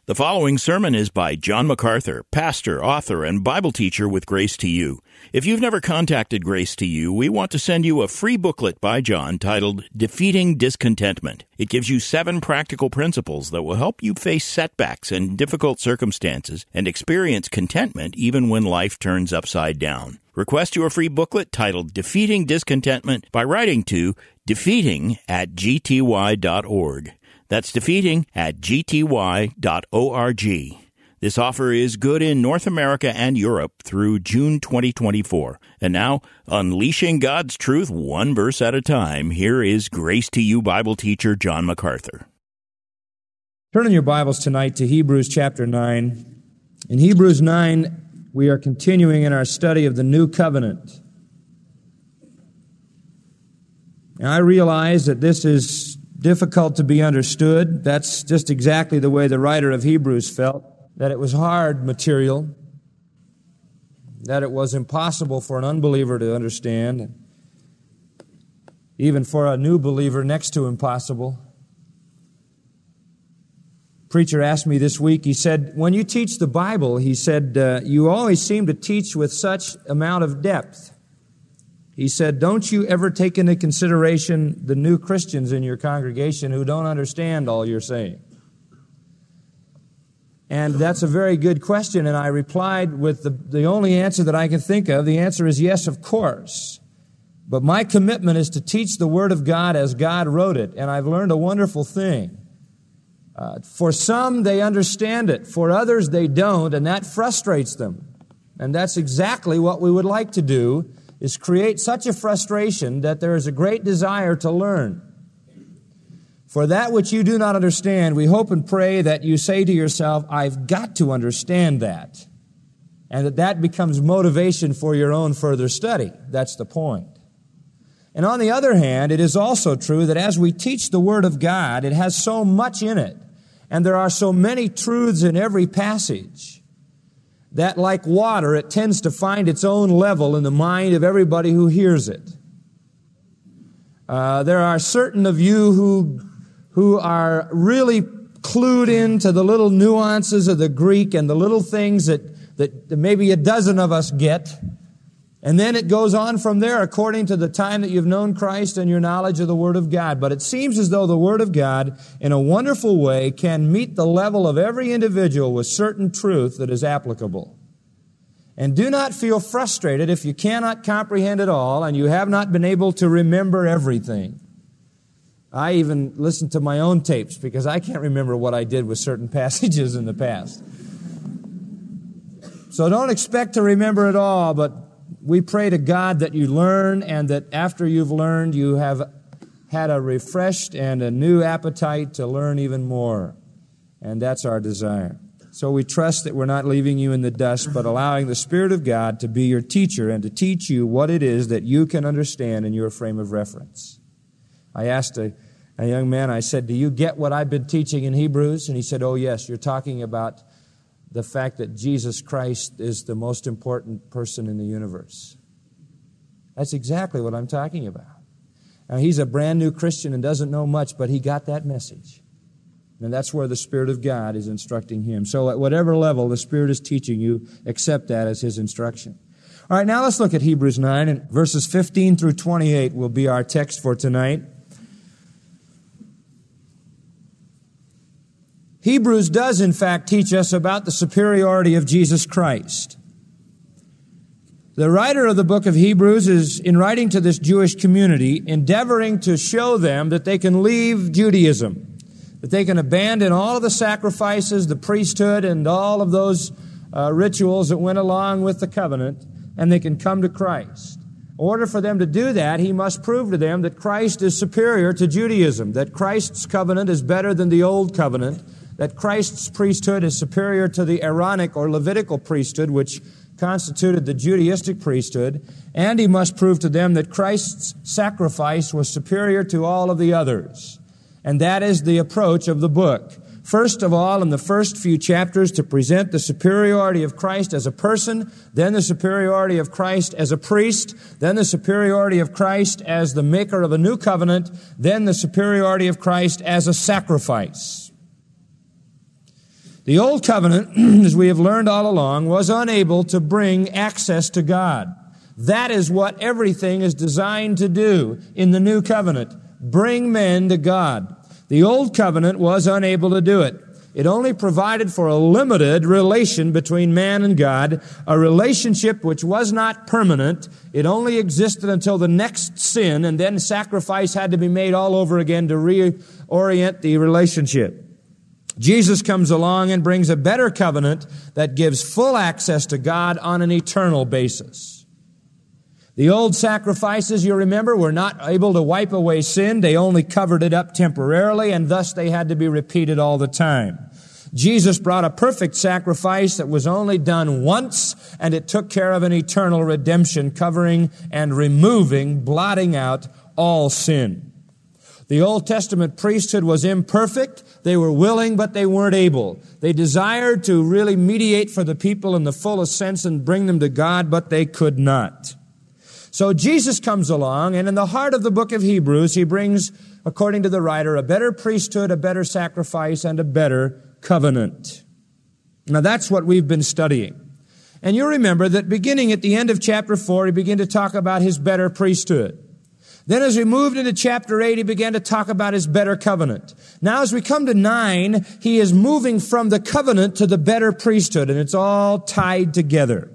The following sermon is by John MacArthur, pastor, author, and Bible teacher with Grace to You. If you've never contacted Grace to You, we want to send you a free booklet by John titled Defeating Discontentment. It gives you 7 practical principles that will help you face setbacks and difficult circumstances and experience contentment even when life turns upside down. Request your free booklet titled Defeating Discontentment by writing to defeating@gty.org. That's defeating@gty.org. This offer is good in North America and Europe through June 2024. And now, unleashing God's truth one verse at a time, here is Grace to You Bible teacher John MacArthur. Turn in your Bibles tonight to Hebrews chapter 9. In Hebrews 9, we are continuing in our study of the New Covenant. Now, I realize that this is difficult to be understood. That's just exactly the way the writer of Hebrews felt, that it was hard material, that it was impossible for an unbeliever to understand, even for a new believer, next to impossible. Preacher asked me this week, he said, when you teach the Bible, he said, you always seem to teach with such amount of depth. He said, don't you ever take into consideration the new Christians in your congregation who don't understand all you're saying? And that's a very good question, and I replied with the only answer that I can think of. The answer is yes, of course. But my commitment is to teach the Word of God as God wrote it, and I've learned a wonderful thing. For some, they understand it. For others, they don't, and that frustrates them. And that's exactly what we would like to do, is create such a frustration that there is a great desire to learn. For that which you do not understand, we hope and pray that you say to yourself, I've got to understand that. And that becomes motivation for your own further study. That's the point. And on the other hand, it is also true that as we teach the Word of God, it has so much in it, and there are so many truths in every passage, that like water, it tends to find its own level in the mind of everybody who hears it. There are certain of you who are really clued into the little nuances of the Greek and the little things that maybe a dozen of us get. And then it goes on from there according to the time that you've known Christ and your knowledge of the Word of God. But it seems as though the Word of God, in a wonderful way, can meet the level of every individual with certain truth that is applicable. And do not feel frustrated if you cannot comprehend it all and you have not been able to remember everything. I even listen to my own tapes because I can't remember what I did with certain passages in the past. So don't expect to remember it all, but we pray to God that you learn, and that after you've learned, you have had a refreshed and a new appetite to learn even more. And that's our desire. So we trust that we're not leaving you in the dust, but allowing the Spirit of God to be your teacher and to teach you what it is that you can understand in your frame of reference. I asked a young man, I said, do you get what I've been teaching in Hebrews? And he said, oh yes, you're talking about the fact that Jesus Christ is the most important person in the universe. That's exactly what I'm talking about. Now, he's a brand new Christian and doesn't know much, but he got that message. And that's where the Spirit of God is instructing him. So at whatever level the Spirit is teaching you, accept that as His instruction. All right, now let's look at Hebrews 9, and verses 15 through 28 will be our text for tonight. Hebrews does, in fact, teach us about the superiority of Jesus Christ. The writer of the book of Hebrews is, in writing to this Jewish community, endeavoring to show them that they can leave Judaism, that they can abandon all of the sacrifices, the priesthood, and all of those rituals that went along with the covenant, and they can come to Christ. In order for them to do that, he must prove to them that Christ is superior to Judaism, that Christ's covenant is better than the old covenant, that Christ's priesthood is superior to the Aaronic or Levitical priesthood, which constituted the Judaistic priesthood, and he must prove to them that Christ's sacrifice was superior to all of the others. And that is the approach of the book. First of all, in the first few chapters, to present the superiority of Christ as a person, then the superiority of Christ as a priest, then the superiority of Christ as the maker of a new covenant, then the superiority of Christ as a sacrifice. The old covenant, as we have learned all along, was unable to bring access to God. That is what everything is designed to do in the new covenant. Bring men to God. The old covenant was unable to do it. It only provided for a limited relation between man and God, a relationship which was not permanent. It only existed until the next sin, and then sacrifice had to be made all over again to reorient the relationship. Jesus comes along and brings a better covenant that gives full access to God on an eternal basis. The old sacrifices, you remember, were not able to wipe away sin. They only covered it up temporarily, and thus they had to be repeated all the time. Jesus brought a perfect sacrifice that was only done once, and it took care of an eternal redemption, covering and removing, blotting out all sin. The Old Testament priesthood was imperfect. They were willing, but they weren't able. They desired to really mediate for the people in the fullest sense and bring them to God, but they could not. So Jesus comes along, and in the heart of the book of Hebrews, he brings, according to the writer, a better priesthood, a better sacrifice, and a better covenant. Now that's what we've been studying. And you remember that beginning at the end of chapter 4, he began to talk about his better priesthood. Then as we moved into chapter 8, he began to talk about his better covenant. Now as we come to 9, he is moving from the covenant to the better priesthood, and it's all tied together.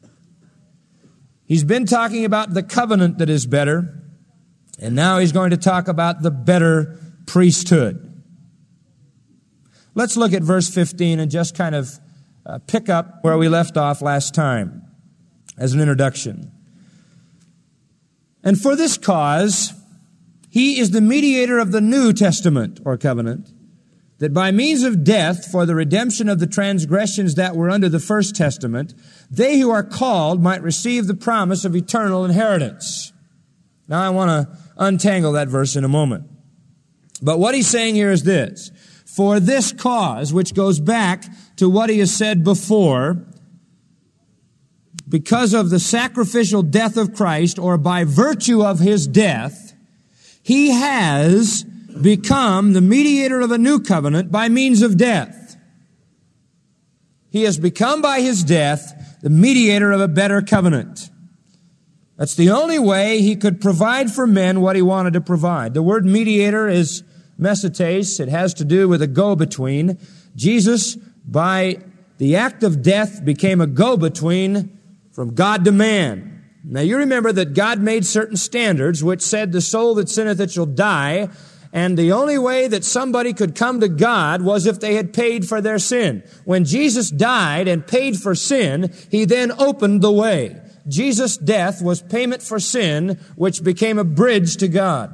He's been talking about the covenant that is better, and now he's going to talk about the better priesthood. Let's look at verse 15 and just kind of pick up where we left off last time as an introduction. And for this cause, he is the mediator of the New Testament, or covenant, that by means of death for the redemption of the transgressions that were under the first testament, they who are called might receive the promise of eternal inheritance. Now I want to untangle that verse in a moment. But what he's saying here is this: for this cause, which goes back to what he has said before, because of the sacrificial death of Christ, or by virtue of his death, he has become the mediator of a new covenant by means of death. He has become by his death the mediator of a better covenant. That's the only way he could provide for men what he wanted to provide. The word mediator is mesotes. It has to do with a go-between. Jesus, by the act of death, became a go-between from God to man. Now you remember that God made certain standards which said the soul that sinneth it shall die, and the only way that somebody could come to God was if they had paid for their sin. When Jesus died and paid for sin, he then opened the way. Jesus' death was payment for sin, which became a bridge to God.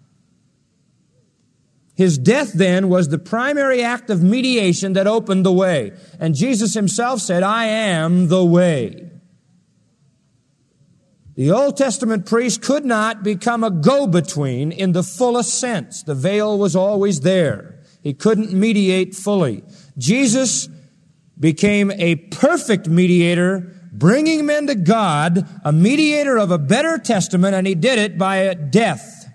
His death then was the primary act of mediation that opened the way. And Jesus himself said, I am the way. The Old Testament priest could not become a go-between in the fullest sense. The veil was always there. He couldn't mediate fully. Jesus became a perfect mediator, bringing men to God, a mediator of a better testament, and he did it by death.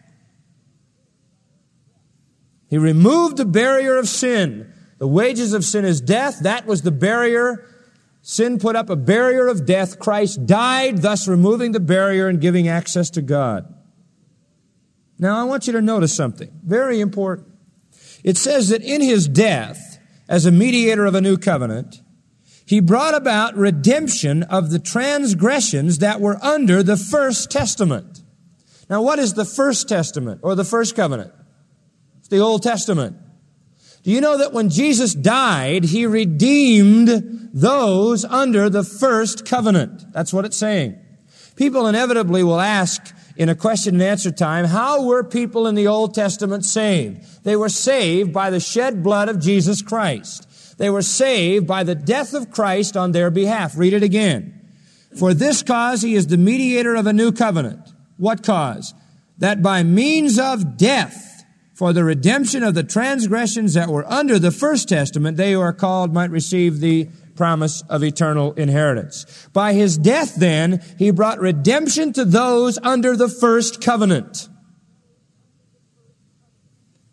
He removed the barrier of sin. The wages of sin is death. That was the barrier. Sin put up a barrier of death. Christ died, thus removing the barrier and giving access to God. Now, I want you to notice something very important. It says that in his death, as a mediator of a new covenant, he brought about redemption of the transgressions that were under the first testament. Now, what is the first testament or the first covenant? It's the Old Testament. Do you know that when Jesus died, he redeemed those under the first covenant? That's what it's saying. People inevitably will ask in a question and answer time, how were people in the Old Testament saved? They were saved by the shed blood of Jesus Christ. They were saved by the death of Christ on their behalf. Read it again. For this cause he is the mediator of a new covenant. What cause? That by means of death, for the redemption of the transgressions that were under the first testament, they who are called might receive the promise of eternal inheritance. By his death, then, he brought redemption to those under the first covenant.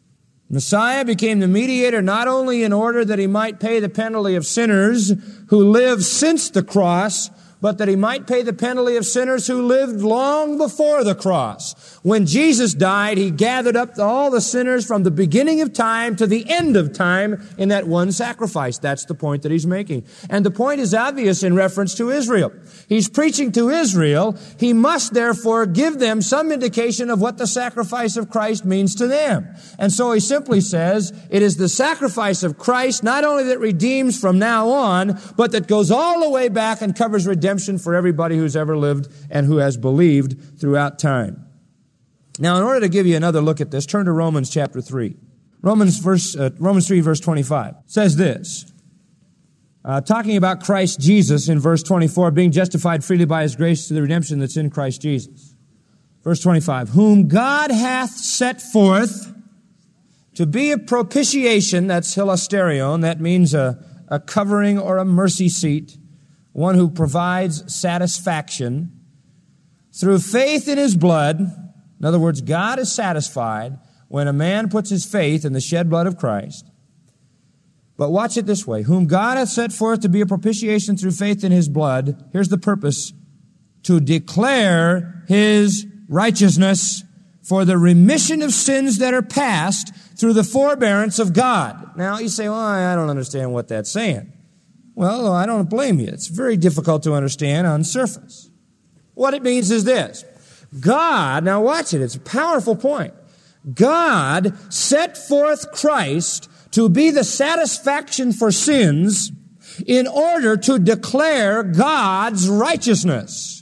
Messiah became the mediator not only in order that he might pay the penalty of sinners who lived since the cross, but that he might pay the penalty of sinners who lived long before the cross. When Jesus died, he gathered up all the sinners from the beginning of time to the end of time in that one sacrifice. That's the point that he's making. And the point is obvious in reference to Israel. He's preaching to Israel. He must therefore give them some indication of what the sacrifice of Christ means to them. And so he simply says, it is the sacrifice of Christ not only that redeems from now on, but that goes all the way back and covers redemption for everybody who's ever lived and who has believed throughout time. Now, in order to give you another look at this, turn to Romans chapter 3. Romans 3, verse 25 says this, talking about Christ Jesus in verse 24, being justified freely by his grace to the redemption that's in Christ Jesus. Verse 25, whom God hath set forth to be a propitiation, that's hilasterion, that means a covering or a mercy seat, one who provides satisfaction through faith in his blood. In other words, God is satisfied when a man puts his faith in the shed blood of Christ. But watch it this way. Whom God hath set forth to be a propitiation through faith in his blood. Here's the purpose. To declare his righteousness for the remission of sins that are past through the forbearance of God. Now, you say, well, I don't understand what that's saying. Well, I don't blame you. It's very difficult to understand on surface. What it means is this. God, now watch it, it's a powerful point. God set forth Christ to be the satisfaction for sins in order to declare God's righteousness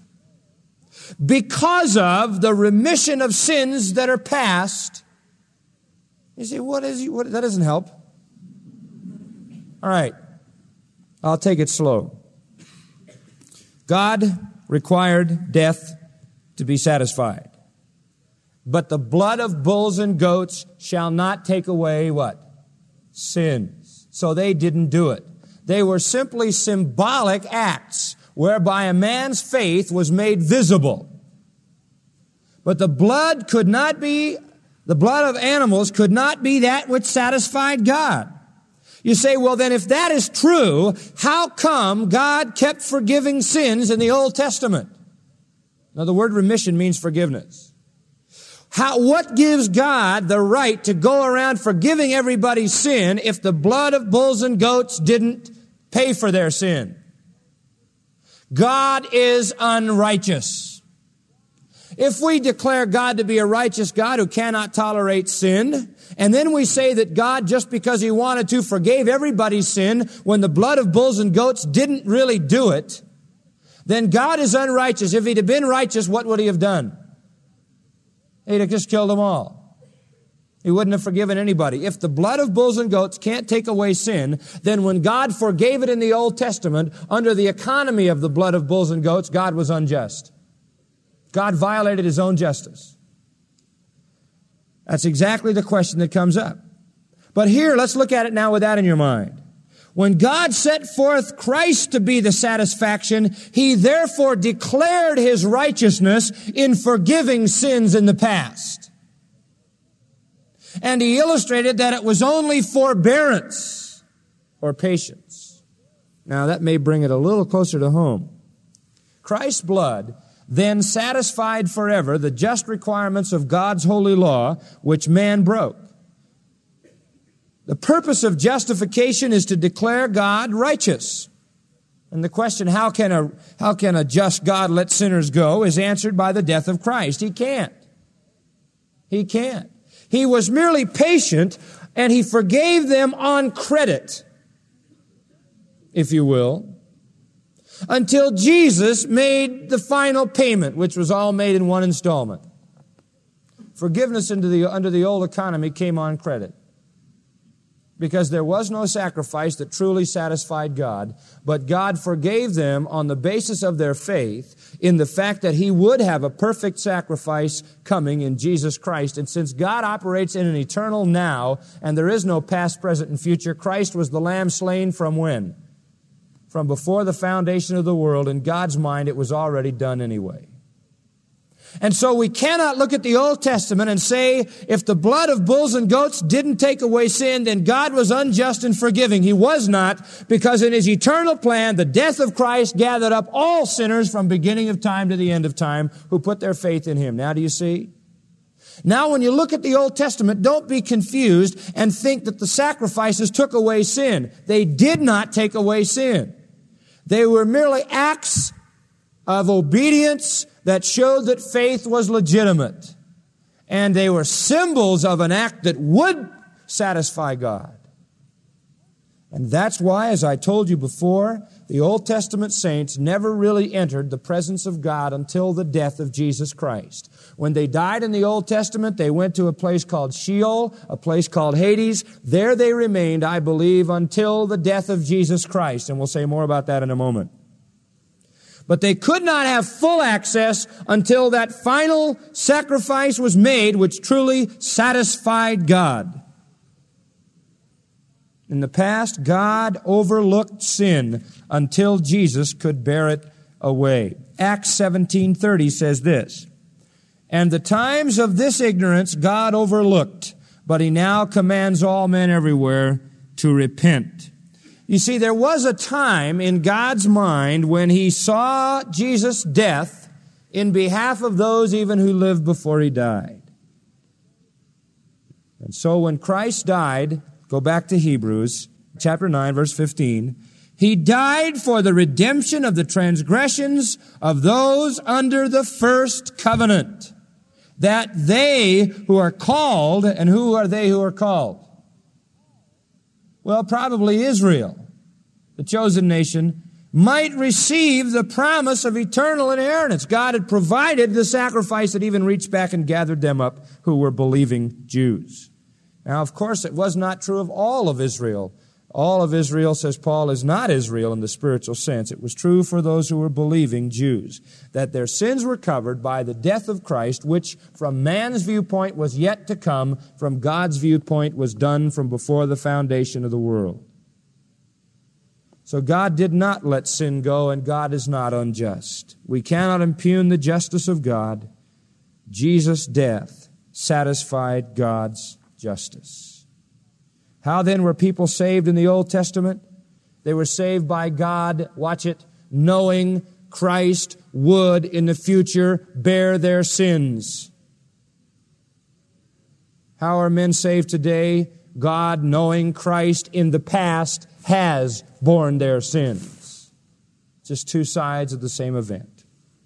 because of the remission of sins that are past. You say, that doesn't help. All right, I'll take it slow. God required death to be satisfied. But the blood of bulls and goats shall not take away what? Sins. So they didn't do it. They were simply symbolic acts whereby a man's faith was made visible. But the blood of animals could not be that which satisfied God. You say, well, then if that is true, how come God kept forgiving sins in the Old Testament? Now, the word remission means forgiveness. What gives God the right to go around forgiving everybody's sin if the blood of bulls and goats didn't pay for their sin? God is unrighteous. If we declare God to be a righteous God who cannot tolerate sin, and then we say that God, just because he wanted to, forgave everybody's sin when the blood of bulls and goats didn't really do it, then God is unrighteous. If he'd have been righteous, what would he have done? He'd have just killed them all. He wouldn't have forgiven anybody. If the blood of bulls and goats can't take away sin, then when God forgave it in the Old Testament, under the economy of the blood of bulls and goats, God was unjust. God violated his own justice. That's exactly the question that comes up. But here, let's look at it now with that in your mind. When God set forth Christ to be the satisfaction, he therefore declared his righteousness in forgiving sins in the past. And he illustrated that it was only forbearance or patience. Now that may bring it a little closer to home. Christ's blood then satisfied forever the just requirements of God's holy law, which man broke. The purpose of justification is to declare God righteous. And the question, how can a just God let sinners go, is answered by the death of Christ. He can't. He can't. He was merely patient, and he forgave them on credit, if you will, until Jesus made the final payment, which was all made in one installment. Forgiveness under the old economy came on credit, because there was no sacrifice that truly satisfied God, but God forgave them on the basis of their faith in the fact that he would have a perfect sacrifice coming in Jesus Christ. And since God operates in an eternal now, and there is no past, present, and future, Christ was the lamb slain from when? From before the foundation of the world. In God's mind, it was already done anyway. And so we cannot look at the Old Testament and say, if the blood of bulls and goats didn't take away sin, then God was unjust in forgiving. He was not, because in His eternal plan, the death of Christ gathered up all sinners from beginning of time to the end of time who put their faith in Him. Now do you see? Now when you look at the Old Testament, don't be confused and think that the sacrifices took away sin. They did not take away sin. They were merely acts of obedience that showed that faith was legitimate. And they were symbols of an act that would satisfy God. And that's why, as I told you before, the Old Testament saints never really entered the presence of God until the death of Jesus Christ. When they died in the Old Testament, they went to a place called Sheol, a place called Hades. There they remained, I believe, until the death of Jesus Christ. And we'll say more about that in a moment. But they could not have full access until that final sacrifice was made, which truly satisfied God. In the past, God overlooked sin until Jesus could bear it away. Acts 17:30 says this, "And the times of this ignorance God overlooked, but He now commands all men everywhere to repent." You see, there was a time in God's mind when He saw Jesus' death in behalf of those even who lived before He died. And so when Christ died, go back to Hebrews chapter 9, verse 15, He died for the redemption of the transgressions of those under the first covenant, that they who are called, and who are they who are called? Well, probably Israel, the chosen nation, might receive the promise of eternal inheritance. God had provided the sacrifice that even reached back and gathered them up who were believing Jews. Now, of course, it was not true of all of Israel. All of Israel, says Paul, is not Israel in the spiritual sense. It was true for those who were believing Jews, that their sins were covered by the death of Christ, which from man's viewpoint was yet to come, from God's viewpoint was done from before the foundation of the world. So God did not let sin go, and God is not unjust. We cannot impugn the justice of God. Jesus' death satisfied God's justice. How then were people saved in the Old Testament? They were saved by God, watch it, knowing Christ would in the future bear their sins. How are men saved today? God, knowing Christ in the past, has borne their sins. Just two sides of the same event.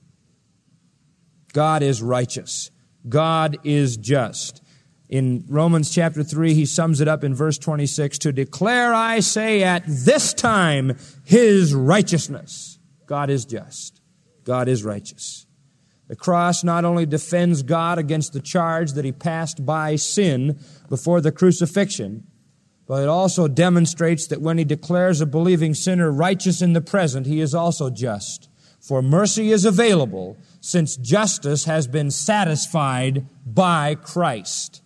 God is righteous. God is just. In Romans chapter 3, he sums it up in verse 26, "To declare, I say, at this time, His righteousness." God is just. God is righteous. The cross not only defends God against the charge that He passed by sin before the crucifixion, but it also demonstrates that when He declares a believing sinner righteous in the present, He is also just. For mercy is available, since justice has been satisfied by Christ.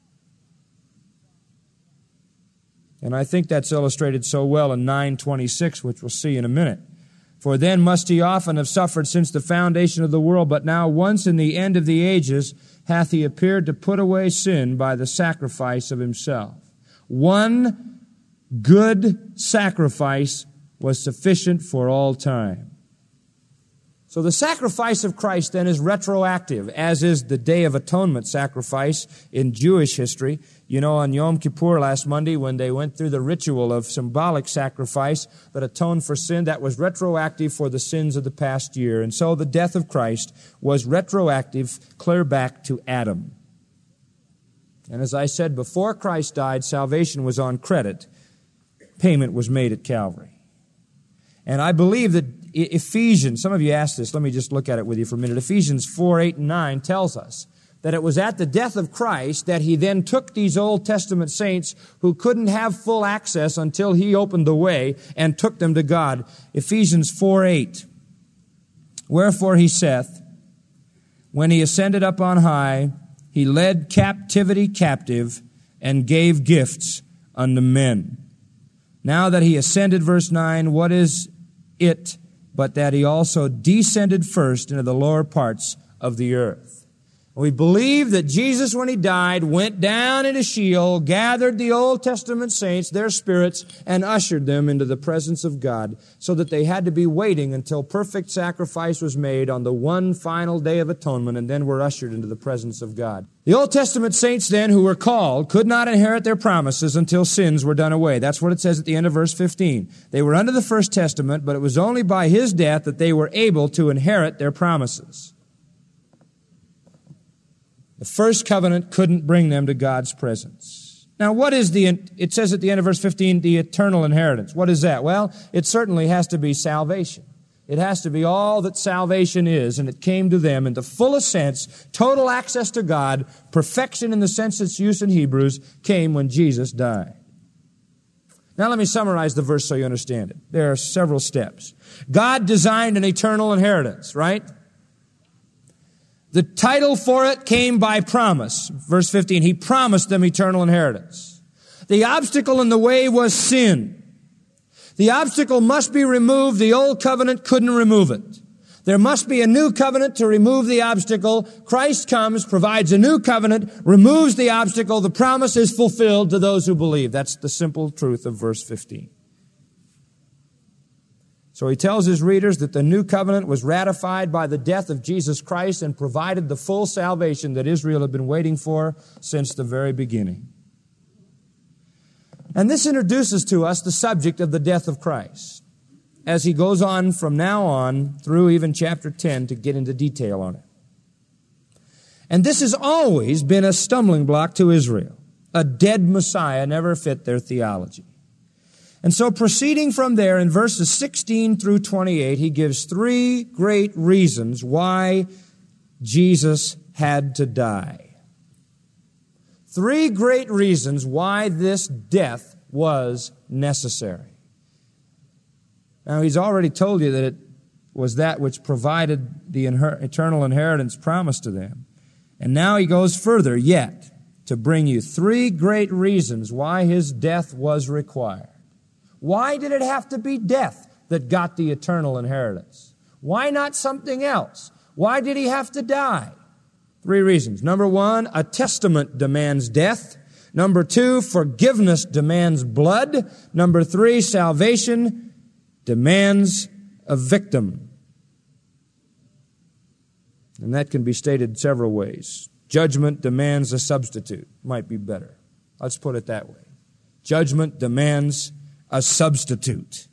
And I think that's illustrated so well in 9:26, which we'll see in a minute. "For then must He often have suffered since the foundation of the world, but now once in the end of the ages hath He appeared to put away sin by the sacrifice of Himself." One good sacrifice was sufficient for all time. So the sacrifice of Christ then is retroactive, as is the Day of Atonement sacrifice in Jewish history. You know, on Yom Kippur last Monday, when they went through the ritual of symbolic sacrifice that atoned for sin, that was retroactive for the sins of the past year. And so the death of Christ was retroactive, clear back to Adam. And as I said, before Christ died, salvation was on credit. Payment was made at Calvary. And I believe that Ephesians, some of you asked this, let me just look at it with you for a minute. Ephesians 4, 8, and 9 tells us that it was at the death of Christ that He then took these Old Testament saints who couldn't have full access until He opened the way and took them to God. Ephesians 4, 8. "Wherefore He saith, when He ascended up on high, He led captivity captive and gave gifts unto men. Now that He ascended," verse 9, "what is it but that He also descended first into the lower parts of the earth?" We believe that Jesus, when He died, went down into Sheol, gathered the Old Testament saints, their spirits, and ushered them into the presence of God, so that they had to be waiting until perfect sacrifice was made on the one final day of atonement, and then were ushered into the presence of God. The Old Testament saints then, who were called, could not inherit their promises until sins were done away. That's what it says at the end of verse 15. They were under the first testament, but it was only by His death that they were able to inherit their promises. The first covenant couldn't bring them to God's presence. Now, what is it says at the end of verse 15, the eternal inheritance. What is that? Well, it certainly has to be salvation. It has to be all that salvation is, and it came to them in the fullest sense, total access to God, perfection in the sense it's used in Hebrews, came when Jesus died. Now let me summarize the verse so you understand it. There are several steps. God designed an eternal inheritance, right? The title for it came by promise. Verse 15, He promised them eternal inheritance. The obstacle in the way was sin. The obstacle must be removed. The old covenant couldn't remove it. There must be a new covenant to remove the obstacle. Christ comes, provides a new covenant, removes the obstacle. The promise is fulfilled to those who believe. That's the simple truth of verse 15. So he tells his readers that the new covenant was ratified by the death of Jesus Christ and provided the full salvation that Israel had been waiting for since the very beginning. And this introduces to us the subject of the death of Christ, as he goes on from now on through even chapter 10 to get into detail on it. And this has always been a stumbling block to Israel. A dead Messiah never fit their theology. And so proceeding from there in verses 16 through 28, he gives three great reasons why Jesus had to die. Three great reasons why this death was necessary. Now, he's already told you that it was that which provided the eternal inheritance promised to them. And now he goes further yet to bring you three great reasons why his death was required. Why did it have to be death that got the eternal inheritance? Why not something else? Why did he have to die? Three reasons. Number one, a testament demands death. Number two, forgiveness demands blood. Number three, salvation demands a victim. And that can be stated several ways. Judgment demands a substitute. Might be better. Let's put it that way. Judgment demands a substitute.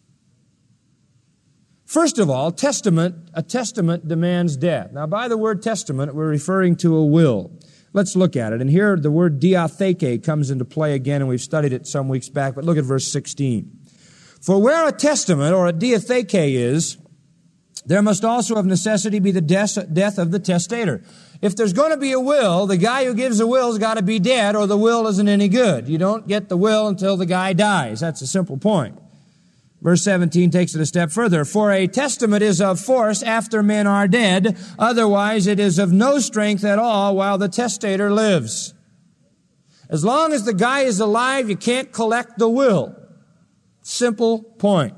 First of all, a testament demands death. Now, by the word testament, we're referring to a will. Let's look at it. And here the word diatheke comes into play again, and we've studied it some weeks back, but look at verse 16. For where a testament or a diatheke is, there must also of necessity be the death of the testator. If there's going to be a will, the guy who gives the will's got to be dead, or the will isn't any good. You don't get the will until the guy dies. That's a simple point. Verse 17 takes it a step further. For a testament is of force after men are dead. Otherwise it is of no strength at all while the testator lives. As long as the guy is alive, you can't collect the will. Simple point.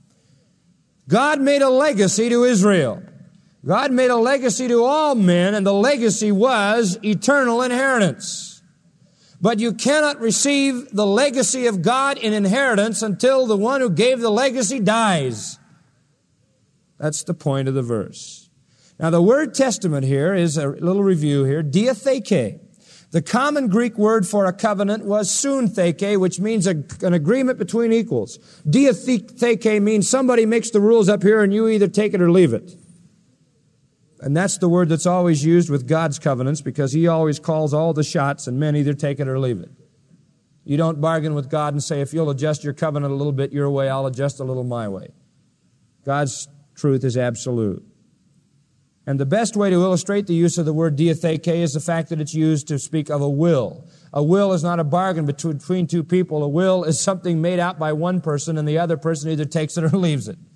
God made a legacy to Israel. God made a legacy to all men, and the legacy was eternal inheritance. But you cannot receive the legacy of God in inheritance until the one who gave the legacy dies. That's the point of the verse. Now, the word testament here is a little review here, diatheke. The common Greek word for a covenant was suntheke, which means an agreement between equals. Diatheke means somebody makes the rules up here and you either take it or leave it. And that's the word that's always used with God's covenants, because he always calls all the shots and men either take it or leave it. You don't bargain with God and say, if you'll adjust your covenant a little bit your way, I'll adjust a little my way. God's truth is absolute. And the best way to illustrate the use of the word diatheke is the fact that it's used to speak of a will. A will is not a bargain between two people. A will is something made out by one person, and the other person either takes it or leaves it.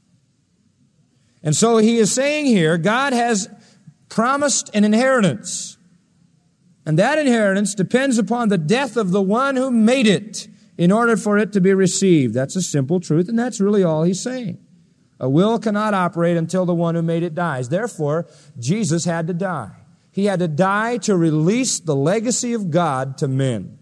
And so he is saying here, God has promised an inheritance. And that inheritance depends upon the death of the one who made it in order for it to be received. That's a simple truth, and that's really all he's saying. A will cannot operate until the one who made it dies. Therefore, Jesus had to die. He had to die to release the legacy of God to men.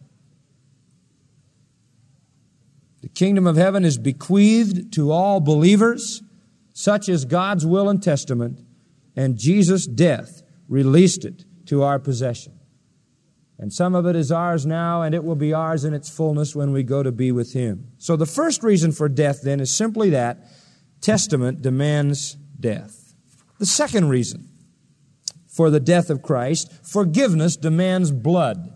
The kingdom of heaven is bequeathed to all believers. Such is God's will and testament, and Jesus' death released it to our possession. And some of it is ours now, and it will be ours in its fullness when we go to be with Him. So the first reason for death, then, is simply that testament demands death. The second reason for the death of Christ, forgiveness demands blood.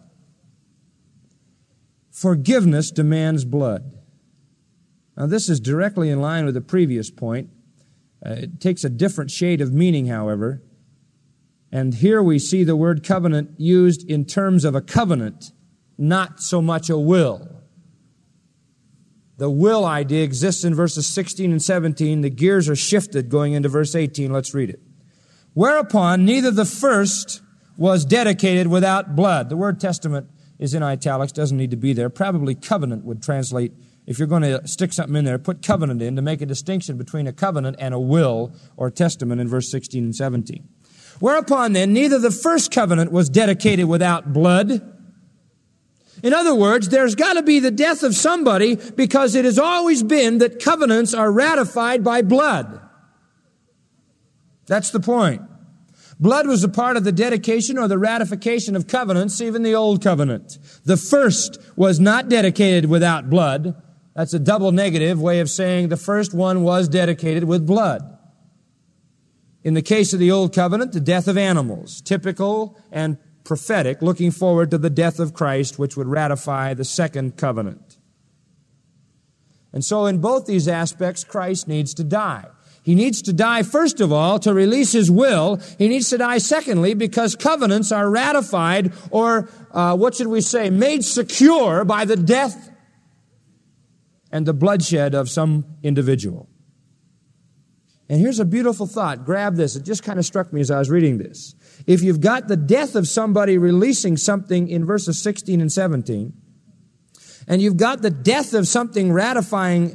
Forgiveness demands blood. Now, this is directly in line with the previous point. It takes a different shade of meaning, however. And here we see the word covenant used in terms of a covenant, not so much a will. The will idea exists in verses 16 and 17. The gears are shifted going into verse 18. Let's read it. Whereupon neither the first was dedicated without blood. The word testament is in italics, doesn't need to be there. Probably covenant would translate. If you're going to stick something in there, put covenant in to make a distinction between a covenant and a will or testament in verse 16 and 17. Whereupon then, neither the first covenant was dedicated without blood. In other words, there's got to be the death of somebody, because it has always been that covenants are ratified by blood. That's the point. Blood was a part of the dedication or the ratification of covenants, even the old covenant. The first was not dedicated without blood. That's a double negative way of saying the first one was dedicated with blood. In the case of the Old Covenant, the death of animals, typical and prophetic, looking forward to the death of Christ, which would ratify the second covenant. And so in both these aspects, Christ needs to die. He needs to die, first of all, to release His will. He needs to die, secondly, because covenants are ratified or, made secure by the death and the bloodshed of some individual. And here's a beautiful thought. Grab this. It just kind of struck me as I was reading this. If you've got the death of somebody releasing something in verses 16 and 17, and you've got the death of someone ratifying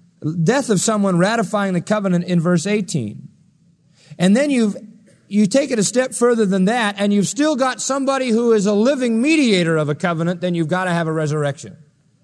the covenant in verse 18, and then you take it a step further than that, and you've still got somebody who is a living mediator of a covenant, then you've got to have a resurrection.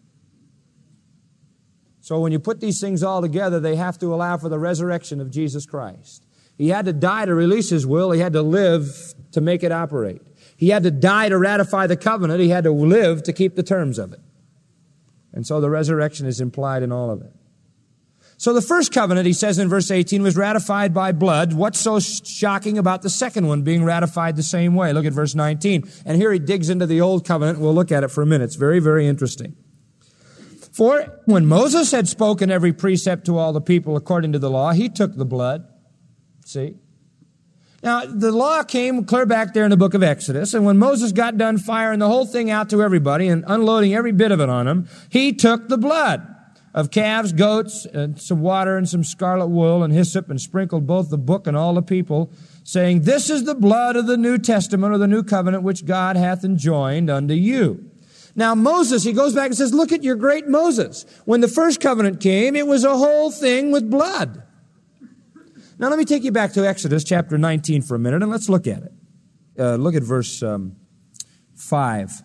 So when you put these things all together, they have to allow for the resurrection of Jesus Christ. He had to die to release His will. He had to live to make it operate. He had to die to ratify the covenant. He had to live to keep the terms of it. And so the resurrection is implied in all of it. So the first covenant, he says in verse 18, was ratified by blood. What's so shocking about the second one being ratified the same way? Look at verse 19. And here he digs into the old covenant. We'll look at it for a minute. It's very, very interesting. For when Moses had spoken every precept to all the people according to the law, he took the blood. See? Now, the law came clear back there in the book of Exodus, and when Moses got done firing the whole thing out to everybody and unloading every bit of it on them, he took the blood of calves, goats, and some water and some scarlet wool and hyssop, and sprinkled both the book and all the people, saying, This is the blood of the New Testament or the New Covenant which God hath enjoined unto you. Now Moses, he goes back and says, look at your great Moses. When the first covenant came, it was a whole thing with blood. Now let me take you back to Exodus chapter 19 for a minute, and let's look at it. Look at verse 5.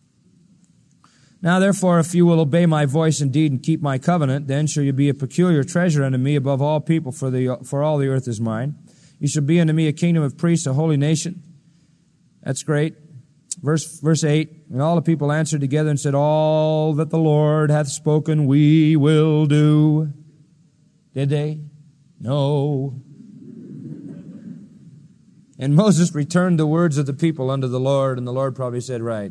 Now therefore, if you will obey my voice indeed and keep my covenant, then shall you be a peculiar treasure unto me above all people, for all the earth is mine. You shall be unto me a kingdom of priests, a holy nation. That's great. Verse 8, and all the people answered together and said, All that the Lord hath spoken we will do. Did they? No. And Moses returned the words of the people unto the Lord, and the Lord probably said, Right.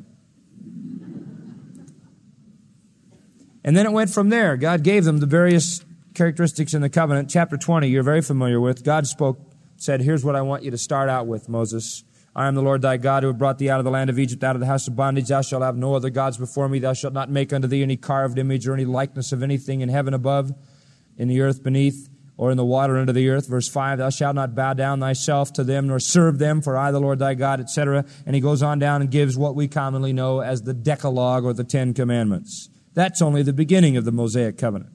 And then it went from there. God gave them the various characteristics in the covenant. Chapter 20, you're very familiar with. God said, Here's what I want you to start out with, Moses. I am the Lord thy God who have brought thee out of the land of Egypt, out of the house of bondage. Thou shalt have no other gods before me. Thou shalt not make unto thee any carved image or any likeness of anything in heaven above, in the earth beneath, or in the water under the earth. Verse 5, Thou shalt not bow down thyself to them, nor serve them, for I, the Lord thy God, etc. And he goes on down and gives what we commonly know as the Decalogue or the Ten Commandments. That's only the beginning of the Mosaic covenant.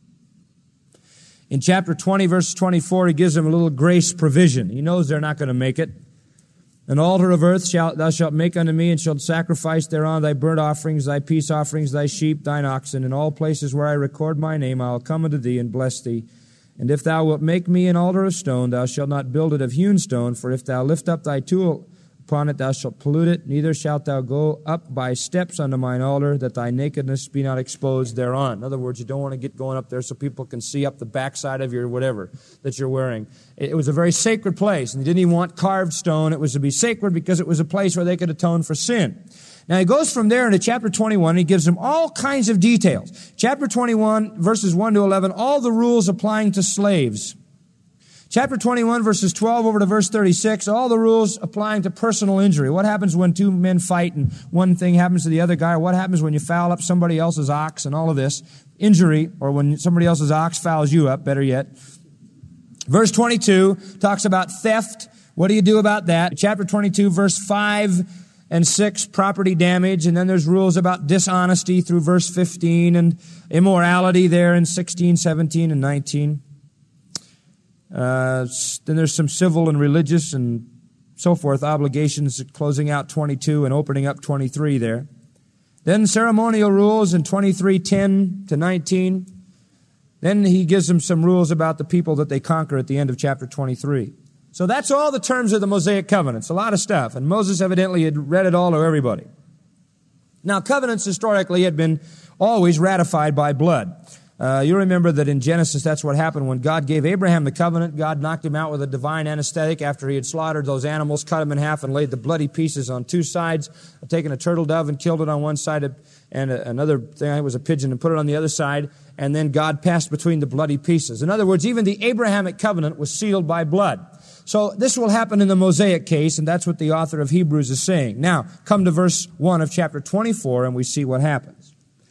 In chapter 20, verse 24, he gives them a little grace provision. He knows they're not going to make it. An altar of earth thou shalt make unto me, and shalt sacrifice thereon thy burnt offerings, thy peace offerings, thy sheep, thine oxen. In all places where I record my name, I will come unto thee and bless thee. And if thou wilt make me an altar of stone, thou shalt not build it of hewn stone, for if thou lift up thy tool upon it, thou shalt pollute it, neither shalt thou go up by steps unto mine altar, that thy nakedness be not exposed thereon. In other words, you don't want to get going up there so people can see up the backside of your whatever that you're wearing. It was a very sacred place, and they didn't even want carved stone. It was to be sacred because it was a place where they could atone for sin. Now, he goes from there into chapter 21, and he gives them all kinds of details. Chapter 21, verses 1 to 11, all the rules applying to slaves. Chapter 21, verses 12 over to verse 36, all the rules applying to personal injury. What happens when two men fight and one thing happens to the other guy? What happens when you foul up somebody else's ox and all of this? Injury, or when somebody else's ox fouls you up, better yet. Verse 22 talks about theft. What do you do about that? Chapter 22, verse 5 and 6, property damage. And then there's rules about dishonesty through verse 15 and immorality there in 16, 17, and 19. Then there's some civil and religious and so forth obligations closing out 22 and opening up 23 there. Then ceremonial rules in 23:10 to 19. Then he gives them some rules about the people that they conquer at the end of chapter 23. So that's all the terms of the Mosaic covenants. A lot of stuff. And Moses evidently had read it all to everybody. Now, covenants historically had been always ratified by blood. You remember that in Genesis, that's what happened when God gave Abraham the covenant. God knocked him out with a divine anesthetic after he had slaughtered those animals, cut them in half, and laid the bloody pieces on two sides, taken a turtle dove and killed it on one side, and another thing, it was a pigeon, and put it on the other side, and then God passed between the bloody pieces. In other words, even the Abrahamic covenant was sealed by blood. So this will happen in the Mosaic case, and that's what the author of Hebrews is saying. Now, come to verse 1 of chapter 24, and we see what happens.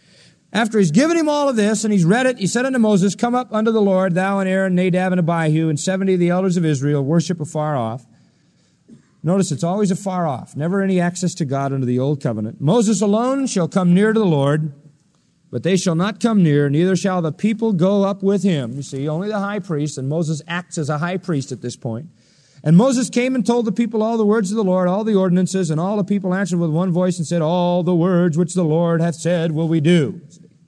After he's given him all of this, and he's read it, he said unto Moses, Come up unto the Lord, thou and Aaron, Nadab and Abihu, and 70 of the elders of Israel, worship afar off. Notice it's always afar off, never any access to God under the old covenant. Moses alone shall come near to the Lord, but they shall not come near, neither shall the people go up with him. You see, only the high priest, and Moses acts as a high priest at this point. And Moses came and told the people all the words of the Lord, all the ordinances, and all the people answered with one voice and said, All the words which the Lord hath said will we do.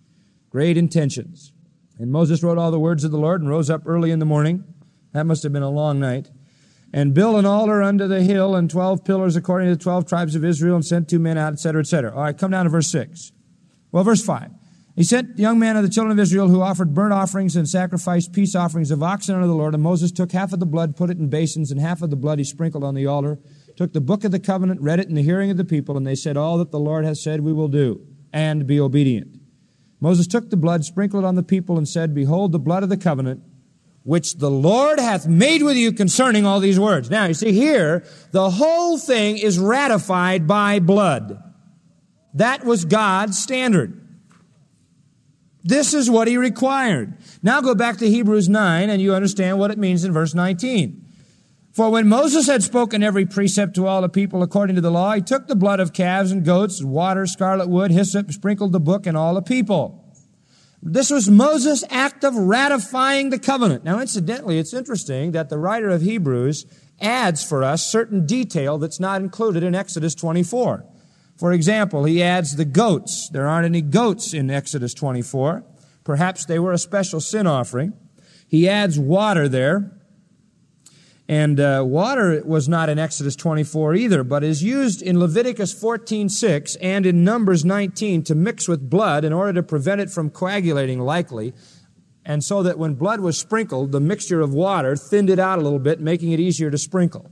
Great intentions. And Moses wrote all the words of the Lord and rose up early in the morning. That must have been a long night. And built an altar unto the hill and 12 pillars according to the 12 tribes of Israel, and sent 2 men out, etc., etc. All right, come down to verse 6. Well, verse 5. He sent the young man of the children of Israel who offered burnt offerings and sacrificed peace offerings of oxen unto the Lord. And Moses took half of the blood, put it in basins, and half of the blood he sprinkled on the altar, took the book of the covenant, read it in the hearing of the people, and they said, All that the Lord hath said we will do, and be obedient. Moses took the blood, sprinkled it on the people, and said, Behold the blood of the covenant, which the Lord hath made with you concerning all these words. Now, you see here, the whole thing is ratified by blood. That was God's standard. This is what he required. Now go back to Hebrews 9, and you understand what it means in verse 19. For when Moses had spoken every precept to all the people according to the law, he took the blood of calves and goats, water, scarlet wood, hyssop, sprinkled the book and all the people. This was Moses' act of ratifying the covenant. Now, incidentally, it's interesting that the writer of Hebrews adds for us certain detail that's not included in Exodus 24. For example, he adds the goats. There aren't any goats in Exodus 24. Perhaps they were a special sin offering. He adds water there. And water was not in Exodus 24 either, but is used in Leviticus 14:6 and in Numbers 19 to mix with blood in order to prevent it from coagulating likely, and so that when blood was sprinkled, the mixture of water thinned it out a little bit, making it easier to sprinkle.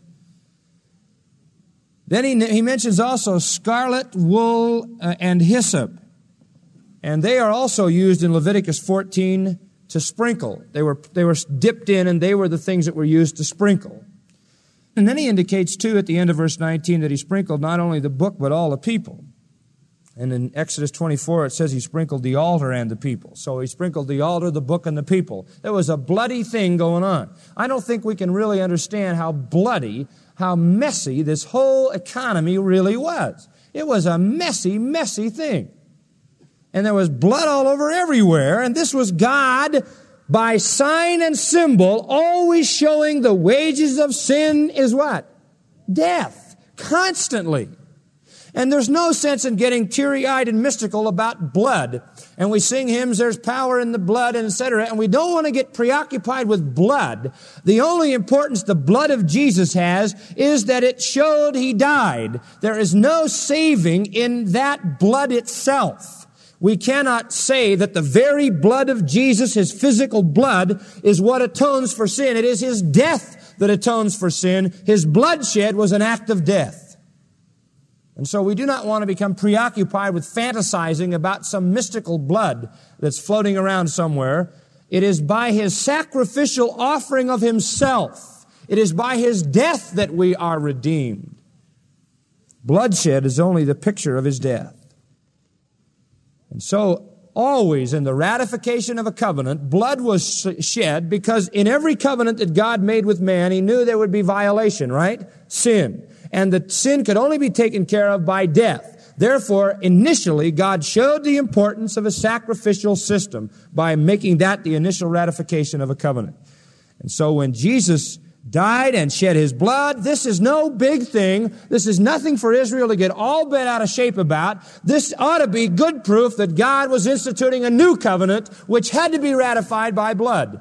Then he mentions also scarlet, wool, and hyssop, and they are also used in Leviticus 14 to sprinkle. They were dipped in, and they were the things that were used to sprinkle. And then he indicates, too, at the end of verse 19, that he sprinkled not only the book, but all the people. And in Exodus 24, it says he sprinkled the altar and the people. So he sprinkled the altar, the book, and the people. There was a bloody thing going on. I don't think we can really understand how bloody, how messy this whole economy really was. It was a messy, messy thing. And there was blood all over everywhere. And this was God, by sign and symbol, always showing the wages of sin is what? Death. constantly. And there's no sense in getting teary-eyed and mystical about blood. And we sing hymns, there's power in the blood, and etc. And we don't want to get preoccupied with blood. The only importance the blood of Jesus has is that it showed he died. There is no saving in that blood itself. We cannot say that the very blood of Jesus, his physical blood, is what atones for sin. It is his death that atones for sin. His bloodshed was an act of death. And so we do not want to become preoccupied with fantasizing about some mystical blood that's floating around somewhere. It is by his sacrificial offering of himself. It is by his death that we are redeemed. Bloodshed is only the picture of his death. And so always in the ratification of a covenant, blood was shed because in every covenant that God made with man, he knew there would be violation, right? Sin. And the sin could only be taken care of by death. Therefore, initially, God showed the importance of a sacrificial system by making that the initial ratification of a covenant. And so when Jesus died and shed his blood, this is no big thing. This is nothing for Israel to get all bent out of shape about. This ought to be good proof that God was instituting a new covenant which had to be ratified by blood.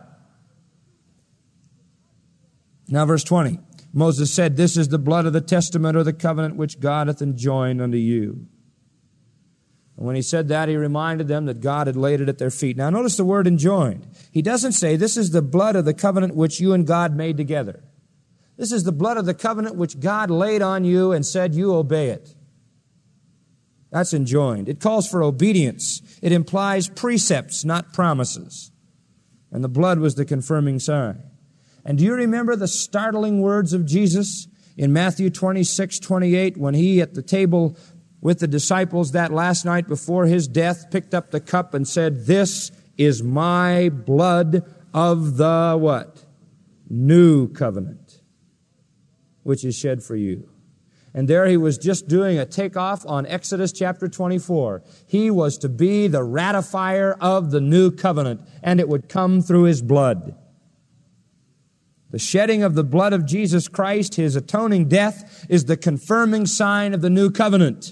Now verse 20. Moses said, "This is the blood of the testament or the covenant which God hath enjoined unto you." And when he said that, he reminded them that God had laid it at their feet. Now notice the word enjoined. He doesn't say, "This is the blood of the covenant which you and God made together." This is the blood of the covenant which God laid on you and said, "You obey it." That's enjoined. It calls for obedience. It implies precepts, not promises. And the blood was the confirming sign. And do you remember the startling words of Jesus in Matthew 26:28 when he at the table with the disciples that last night before his death picked up the cup and said, "This is my blood of the" what? "New covenant, which is shed for you." And there he was just doing a takeoff on Exodus chapter 24. He was to be the ratifier of the new covenant, and it would come through his blood. The shedding of the blood of Jesus Christ, his atoning death, is the confirming sign of the new covenant.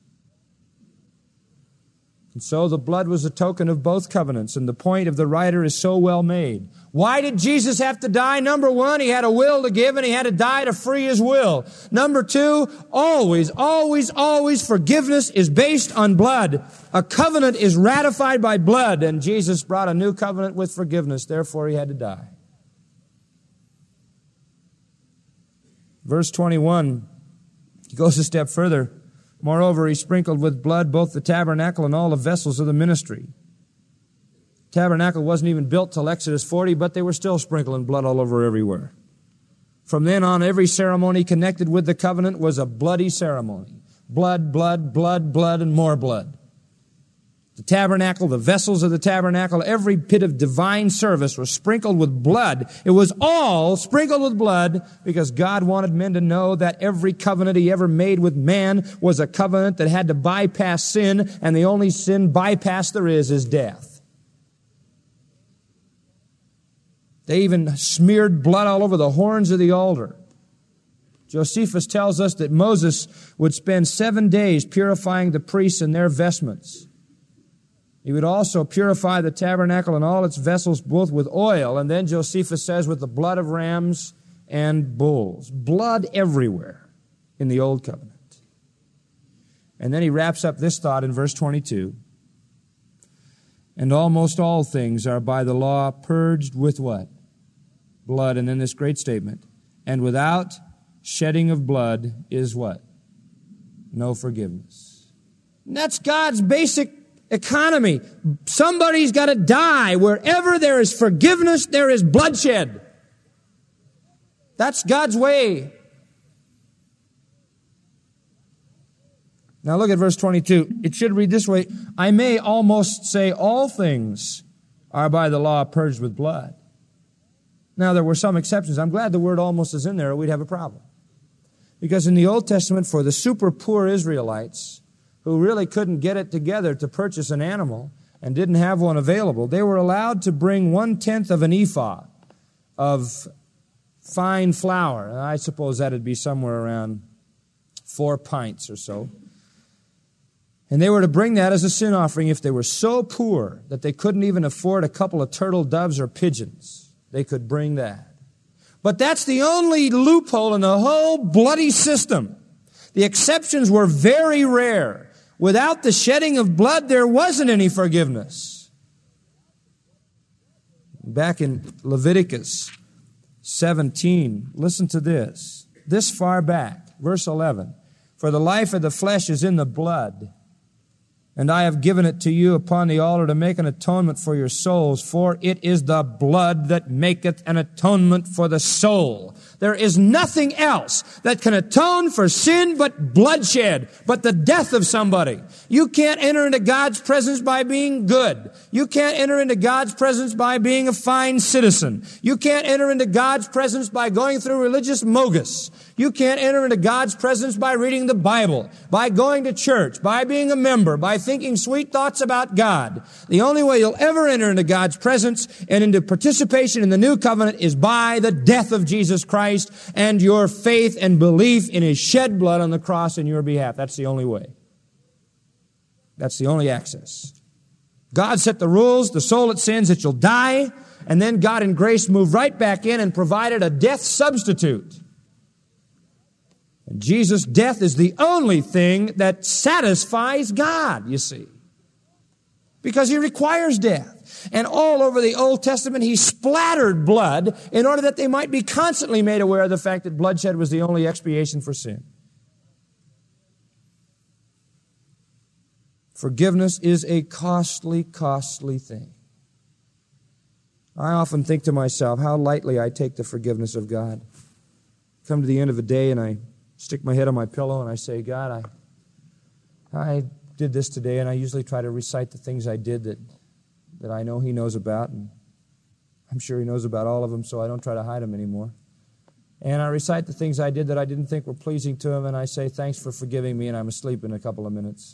And so the blood was a token of both covenants, and the point of the writer is so well made. Why did Jesus have to die? Number one, he had a will to give, and he had to die to free his will. Number two, always forgiveness is based on blood. A covenant is ratified by blood, and Jesus brought a new covenant with forgiveness. Therefore, he had to die. Verse 21, he goes a step further. Moreover, he sprinkled with blood both the tabernacle and all the vessels of the ministry. Tabernacle wasn't even built till Exodus 40, but they were still sprinkling blood all over everywhere. From then on, every ceremony connected with the covenant was a bloody ceremony. Blood, blood, blood, blood, and more blood. The tabernacle, the vessels of the tabernacle, every bit of divine service was sprinkled with blood. It was all sprinkled with blood because God wanted men to know that every covenant he ever made with man was a covenant that had to bypass sin, and the only sin bypass there is death. They even smeared blood all over the horns of the altar. Josephus tells us that Moses would spend 7 days purifying the priests and their vestments. He would also purify the tabernacle and all its vessels both with oil, and then Josephus says with the blood of rams and bulls. Blood everywhere in the Old Covenant. And then he wraps up this thought in verse 22. And almost all things are by the law purged with what? Blood. And then this great statement. And without shedding of blood is what? No forgiveness. And that's God's basic economy. Somebody's got to die. Wherever there is forgiveness, there is bloodshed. That's God's way. Now look at verse 22. It should read this way. I may almost say all things are by the law purged with blood. Now there were some exceptions. I'm glad the word almost is in there or we'd have a problem. Because in the Old Testament, for the super poor Israelites, who really couldn't get it together to purchase an animal and didn't have one available, they were allowed to bring 1/10 of an ephah of fine flour. I suppose that'd be somewhere around 4 pints or so. And they were to bring that as a sin offering if they were so poor that they couldn't even afford a couple of turtle doves or pigeons. They could bring that. But that's the only loophole in the whole bloody system. The exceptions were very rare. Without the shedding of blood, there wasn't any forgiveness. Back in Leviticus 17, listen to this. This far back, verse 11. For the life of the flesh is in the blood, and I have given it to you upon the altar to make an atonement for your souls, for it is the blood that maketh an atonement for the soul. There is nothing else that can atone for sin but bloodshed, but the death of somebody. You can't enter into God's presence by being good. You can't enter into God's presence by being a fine citizen. You can't enter into God's presence by going through religious mogus. You can't enter into God's presence by reading the Bible, by going to church, by being a member, by thinking sweet thoughts about God. The only way you'll ever enter into God's presence and into participation in the new covenant is by the death of Jesus Christ and your faith and belief in His shed blood on the cross in your behalf. That's the only way. That's the only access. God set the rules, the soul that sins, that you'll die, and then God in grace moved right back in and provided a death substitute. And Jesus' death is the only thing that satisfies God, you see. Because He requires death. And all over the Old Testament, He splattered blood in order that they might be constantly made aware of the fact that bloodshed was the only expiation for sin. Forgiveness is a costly, costly thing. I often think to myself how lightly I take the forgiveness of God. Come to the end of a day and I stick my head on my pillow and I say, God, I did this today, and I usually try to recite the things I did that I know He knows about, and I'm sure He knows about all of them, so I don't try to hide them anymore. And I recite the things I did that I didn't think were pleasing to Him, and I say, thanks for forgiving me, and I'm asleep in a couple of minutes.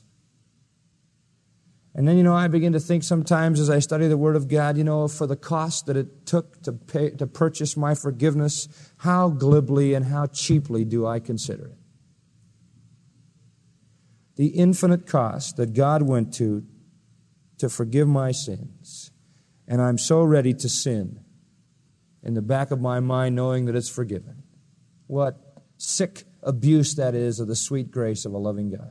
And then, I begin to think sometimes as I study the Word of God, for the cost that it took to purchase my forgiveness, how glibly and how cheaply do I consider it? The infinite cost that God went to forgive my sins. And I'm so ready to sin in the back of my mind knowing that it's forgiven. What sick abuse that is of the sweet grace of a loving God.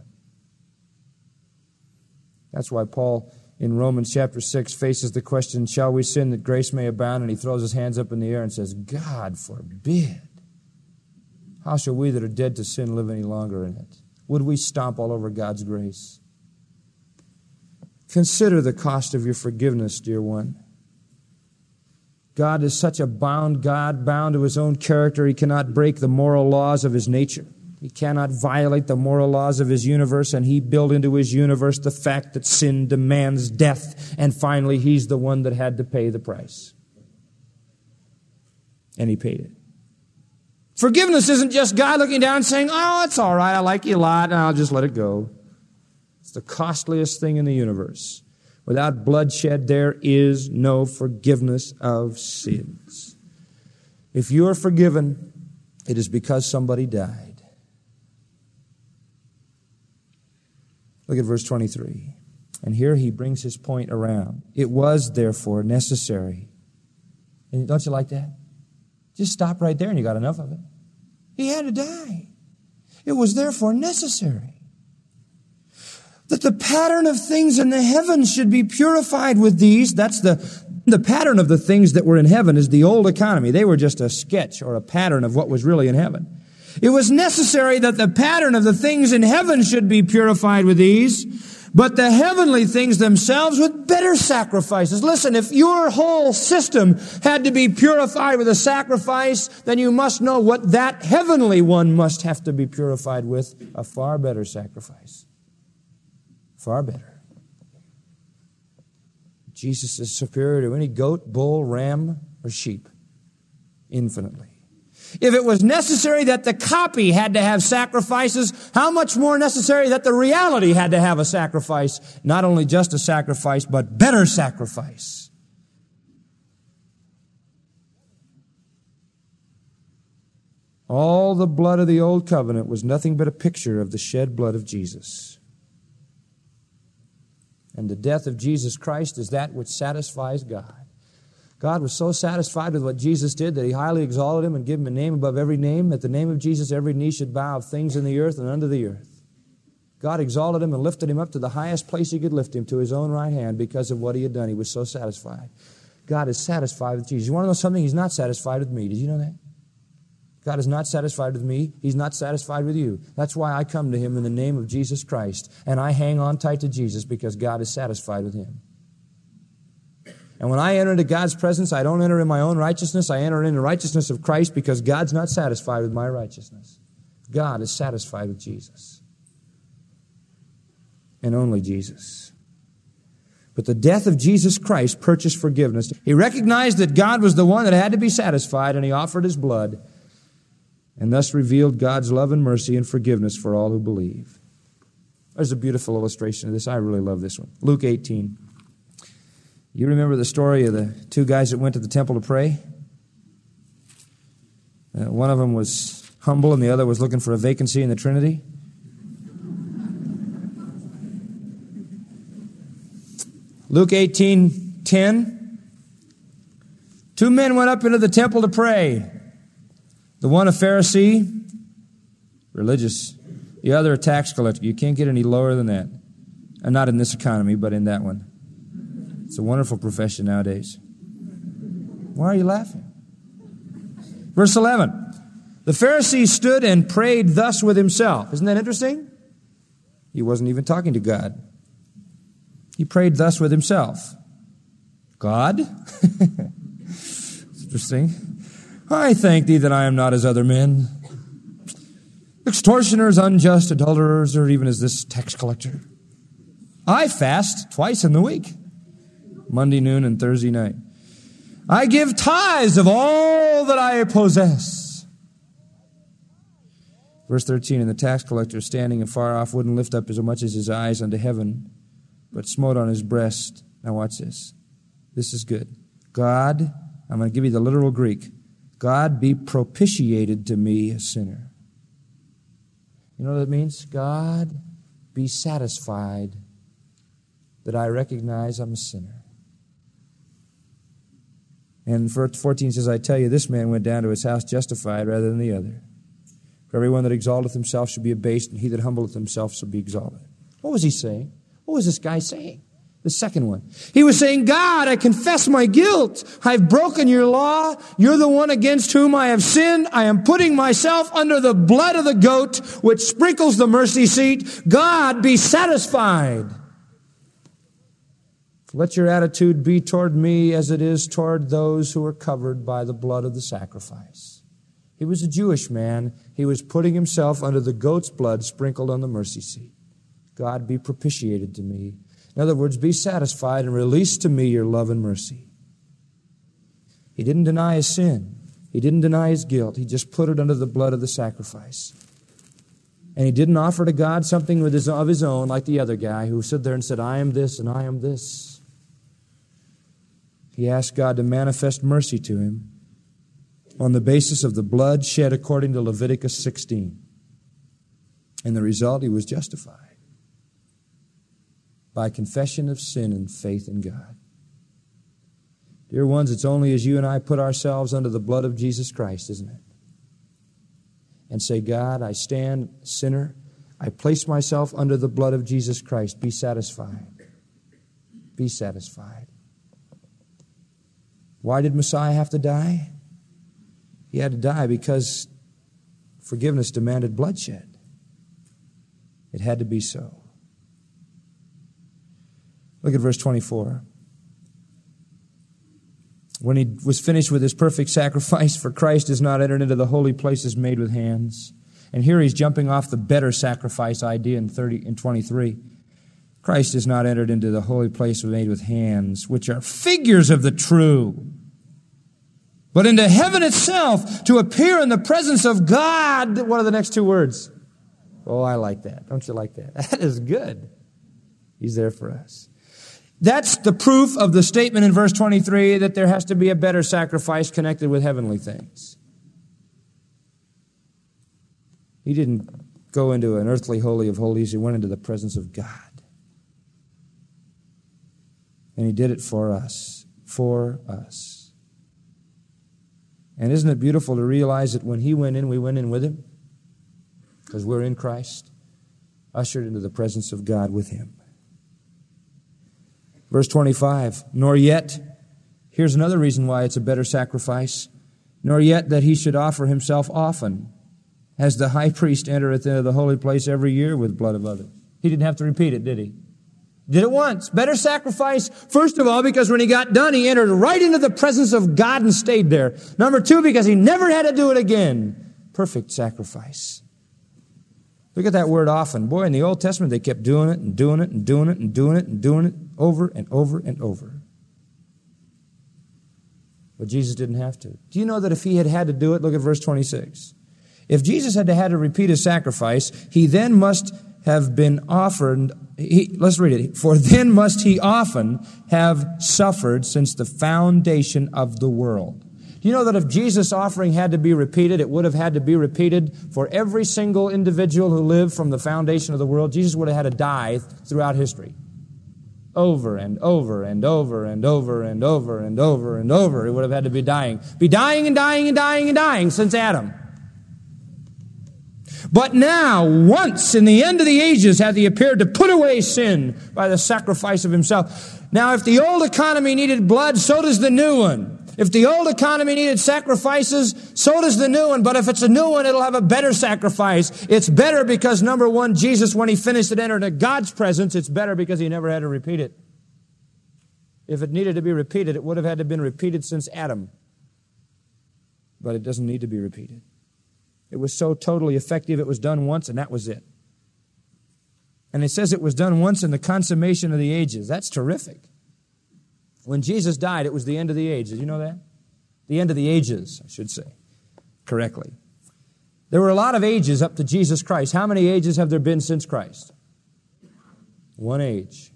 That's why Paul in Romans chapter 6 faces the question, shall we sin that grace may abound? And he throws his hands up in the air and says, God forbid. How shall we that are dead to sin live any longer in it? Would we stomp all over God's grace? Consider the cost of your forgiveness, dear one. God is such a bound God, bound to His own character, He cannot break the moral laws of His nature. He cannot violate the moral laws of His universe, and He built into His universe the fact that sin demands death, and finally He's the one that had to pay the price. And He paid it. Forgiveness isn't just God looking down and saying, oh, it's all right, I like you a lot, and I'll just let it go. It's the costliest thing in the universe. Without bloodshed, there is no forgiveness of sins. If you are forgiven, it is because somebody died. Look at verse 23. And here he brings his point around. It was, therefore, necessary. And don't you like that? Just stop right there and you got enough of it. He had to die. It was therefore necessary that the pattern of things in the heavens should be purified with these. That's the pattern of the things that were in heaven is the old economy. They were just a sketch or a pattern of what was really in heaven. It was necessary that the pattern of the things in heaven should be purified with these, but the heavenly things themselves with better sacrifices. Listen, if your whole system had to be purified with a sacrifice, then you must know what that heavenly one must have to be purified with, a far better sacrifice. Far better. Jesus is superior to any goat, bull, ram, or sheep. Infinitely. If it was necessary that the copy had to have sacrifices, how much more necessary that the reality had to have a sacrifice? Not only just a sacrifice, but better sacrifice. All the blood of the old covenant was nothing but a picture of the shed blood of Jesus. And the death of Jesus Christ is that which satisfies God. God was so satisfied with what Jesus did that He highly exalted Him and gave Him a name above every name. At the name of Jesus, every knee should bow of things in the earth and under the earth. God exalted Him and lifted Him up to the highest place He could lift Him, to His own right hand, because of what He had done. He was so satisfied. God is satisfied with Jesus. You want to know something? He's not satisfied with me. Did you know that? God is not satisfied with me. He's not satisfied with you. That's why I come to Him in the name of Jesus Christ. And I hang on tight to Jesus because God is satisfied with Him. And when I enter into God's presence, I don't enter in my own righteousness. I enter in the righteousness of Christ because God's not satisfied with my righteousness. God is satisfied with Jesus. And only Jesus. But the death of Jesus Christ purchased forgiveness. He recognized that God was the one that had to be satisfied, and He offered His blood, and thus revealed God's love and mercy and forgiveness for all who believe. There's a beautiful illustration of this. I really love this one. Luke 18. You remember the story of the two guys that went to the temple to pray? One of them was humble and the other was looking for a vacancy in the Trinity. Luke 18:10. Two men went up into the temple to pray. The one a Pharisee, religious. The other a tax collector. You can't get any lower than that. And not in this economy, but in that one. It's a wonderful profession nowadays. Why are you laughing? Verse 11. The Pharisee stood and prayed thus with himself. Isn't that interesting? He wasn't even talking to God. He prayed thus with himself. God? It's interesting. I thank Thee that I am not as other men, extortioners, unjust, adulterers, or even as this tax collector. I fast twice in the week, Monday noon and Thursday night. I give tithes of all that I possess. Verse 13, and the tax collector, standing afar off, wouldn't lift up as much as his eyes unto heaven, but smote on his breast. Now watch this. This is good. God, I'm going to give you the literal Greek. God be propitiated to me, a sinner. You know what that means? God be satisfied that I recognize I'm a sinner. And verse 14 says, I tell you, this man went down to his house justified rather than the other. For everyone that exalteth himself shall be abased, and he that humbleth himself shall be exalted. What was he saying? What was this guy saying? The second one. He was saying, God, I confess my guilt. I've broken your law. You're the one against whom I have sinned. I am putting myself under the blood of the goat, which sprinkles the mercy seat. God, be satisfied. Let your attitude be toward me as it is toward those who are covered by the blood of the sacrifice. He was a Jewish man. He was putting himself under the goat's blood sprinkled on the mercy seat. God, be propitiated to me. In other words, be satisfied and release to me your love and mercy. He didn't deny his sin. He didn't deny his guilt. He just put it under the blood of the sacrifice. And he didn't offer to God something of his own like the other guy who stood there and said, I am this and I am this. He asked God to manifest mercy to him on the basis of the blood shed according to Leviticus 16. And the result, he was justified by confession of sin and faith in God. Dear ones, it's only as you and I put ourselves under the blood of Jesus Christ, isn't it? And say, God, I stand sinner. I place myself under the blood of Jesus Christ. Be satisfied. Be satisfied. Why did Messiah have to die? He had to die because forgiveness demanded bloodshed. It had to be so. Look at verse 24. When he was finished with his perfect sacrifice, for Christ has not entered into the holy places made with hands. And here he's jumping off the better sacrifice idea in 23. Christ has not entered into the holy place made with hands, which are figures of the true, but into heaven itself to appear in the presence of God. What are the next two words? Oh, I like that. Don't you like that? That is good. He's there for us. That's the proof of the statement in verse 23 that there has to be a better sacrifice connected with heavenly things. He didn't go into an earthly holy of holies. He went into the presence of God. And he did it for us. For us. And isn't it beautiful to realize that when he went in, we went in with him? Because we're in Christ, ushered into the presence of God with him. Verse 25, nor yet, here's another reason why it's a better sacrifice, nor yet that he should offer himself often, as the high priest entereth into the holy place every year with blood of others. He didn't have to repeat it, did he? Did it once. Better sacrifice, first of all, because when he got done, he entered right into the presence of God and stayed there. Number two, because he never had to do it again. Perfect sacrifice. Look at that word often. Boy, in the Old Testament, they kept doing it and doing it and doing it and doing it and doing it over and over and over. But Jesus didn't have to. Do you know that if he had had to do it, look at verse 26. If Jesus had to repeat his sacrifice, he then must have been offered, let's read it. For then must he often have suffered since the foundation of the world. Do you know that if Jesus' offering had to be repeated, it would have had to be repeated for every single individual who lived from the foundation of the world? Jesus would have had to die throughout history. Over and over and over and over and over and over and over. He would have had to be dying. Be dying and dying and dying and dying since Adam. But now, once in the end of the ages, hath he appeared to put away sin by the sacrifice of himself. Now, if the old economy needed blood, so does the new one. If the old economy needed sacrifices, so does the new one. But if it's a new one, it'll have a better sacrifice. It's better because, number one, Jesus, when he finished it, entered into God's presence. It's better because he never had to repeat it. If it needed to be repeated, it would have had to have been repeated since Adam. But it doesn't need to be repeated. It was so totally effective, it was done once, and that was it. And it says it was done once in the consummation of the ages. That's terrific. When Jesus died, it was the end of the age. Did you know that? The end of the ages, I should say, correctly. There were a lot of ages up to Jesus Christ. How many ages have there been since Christ? One age.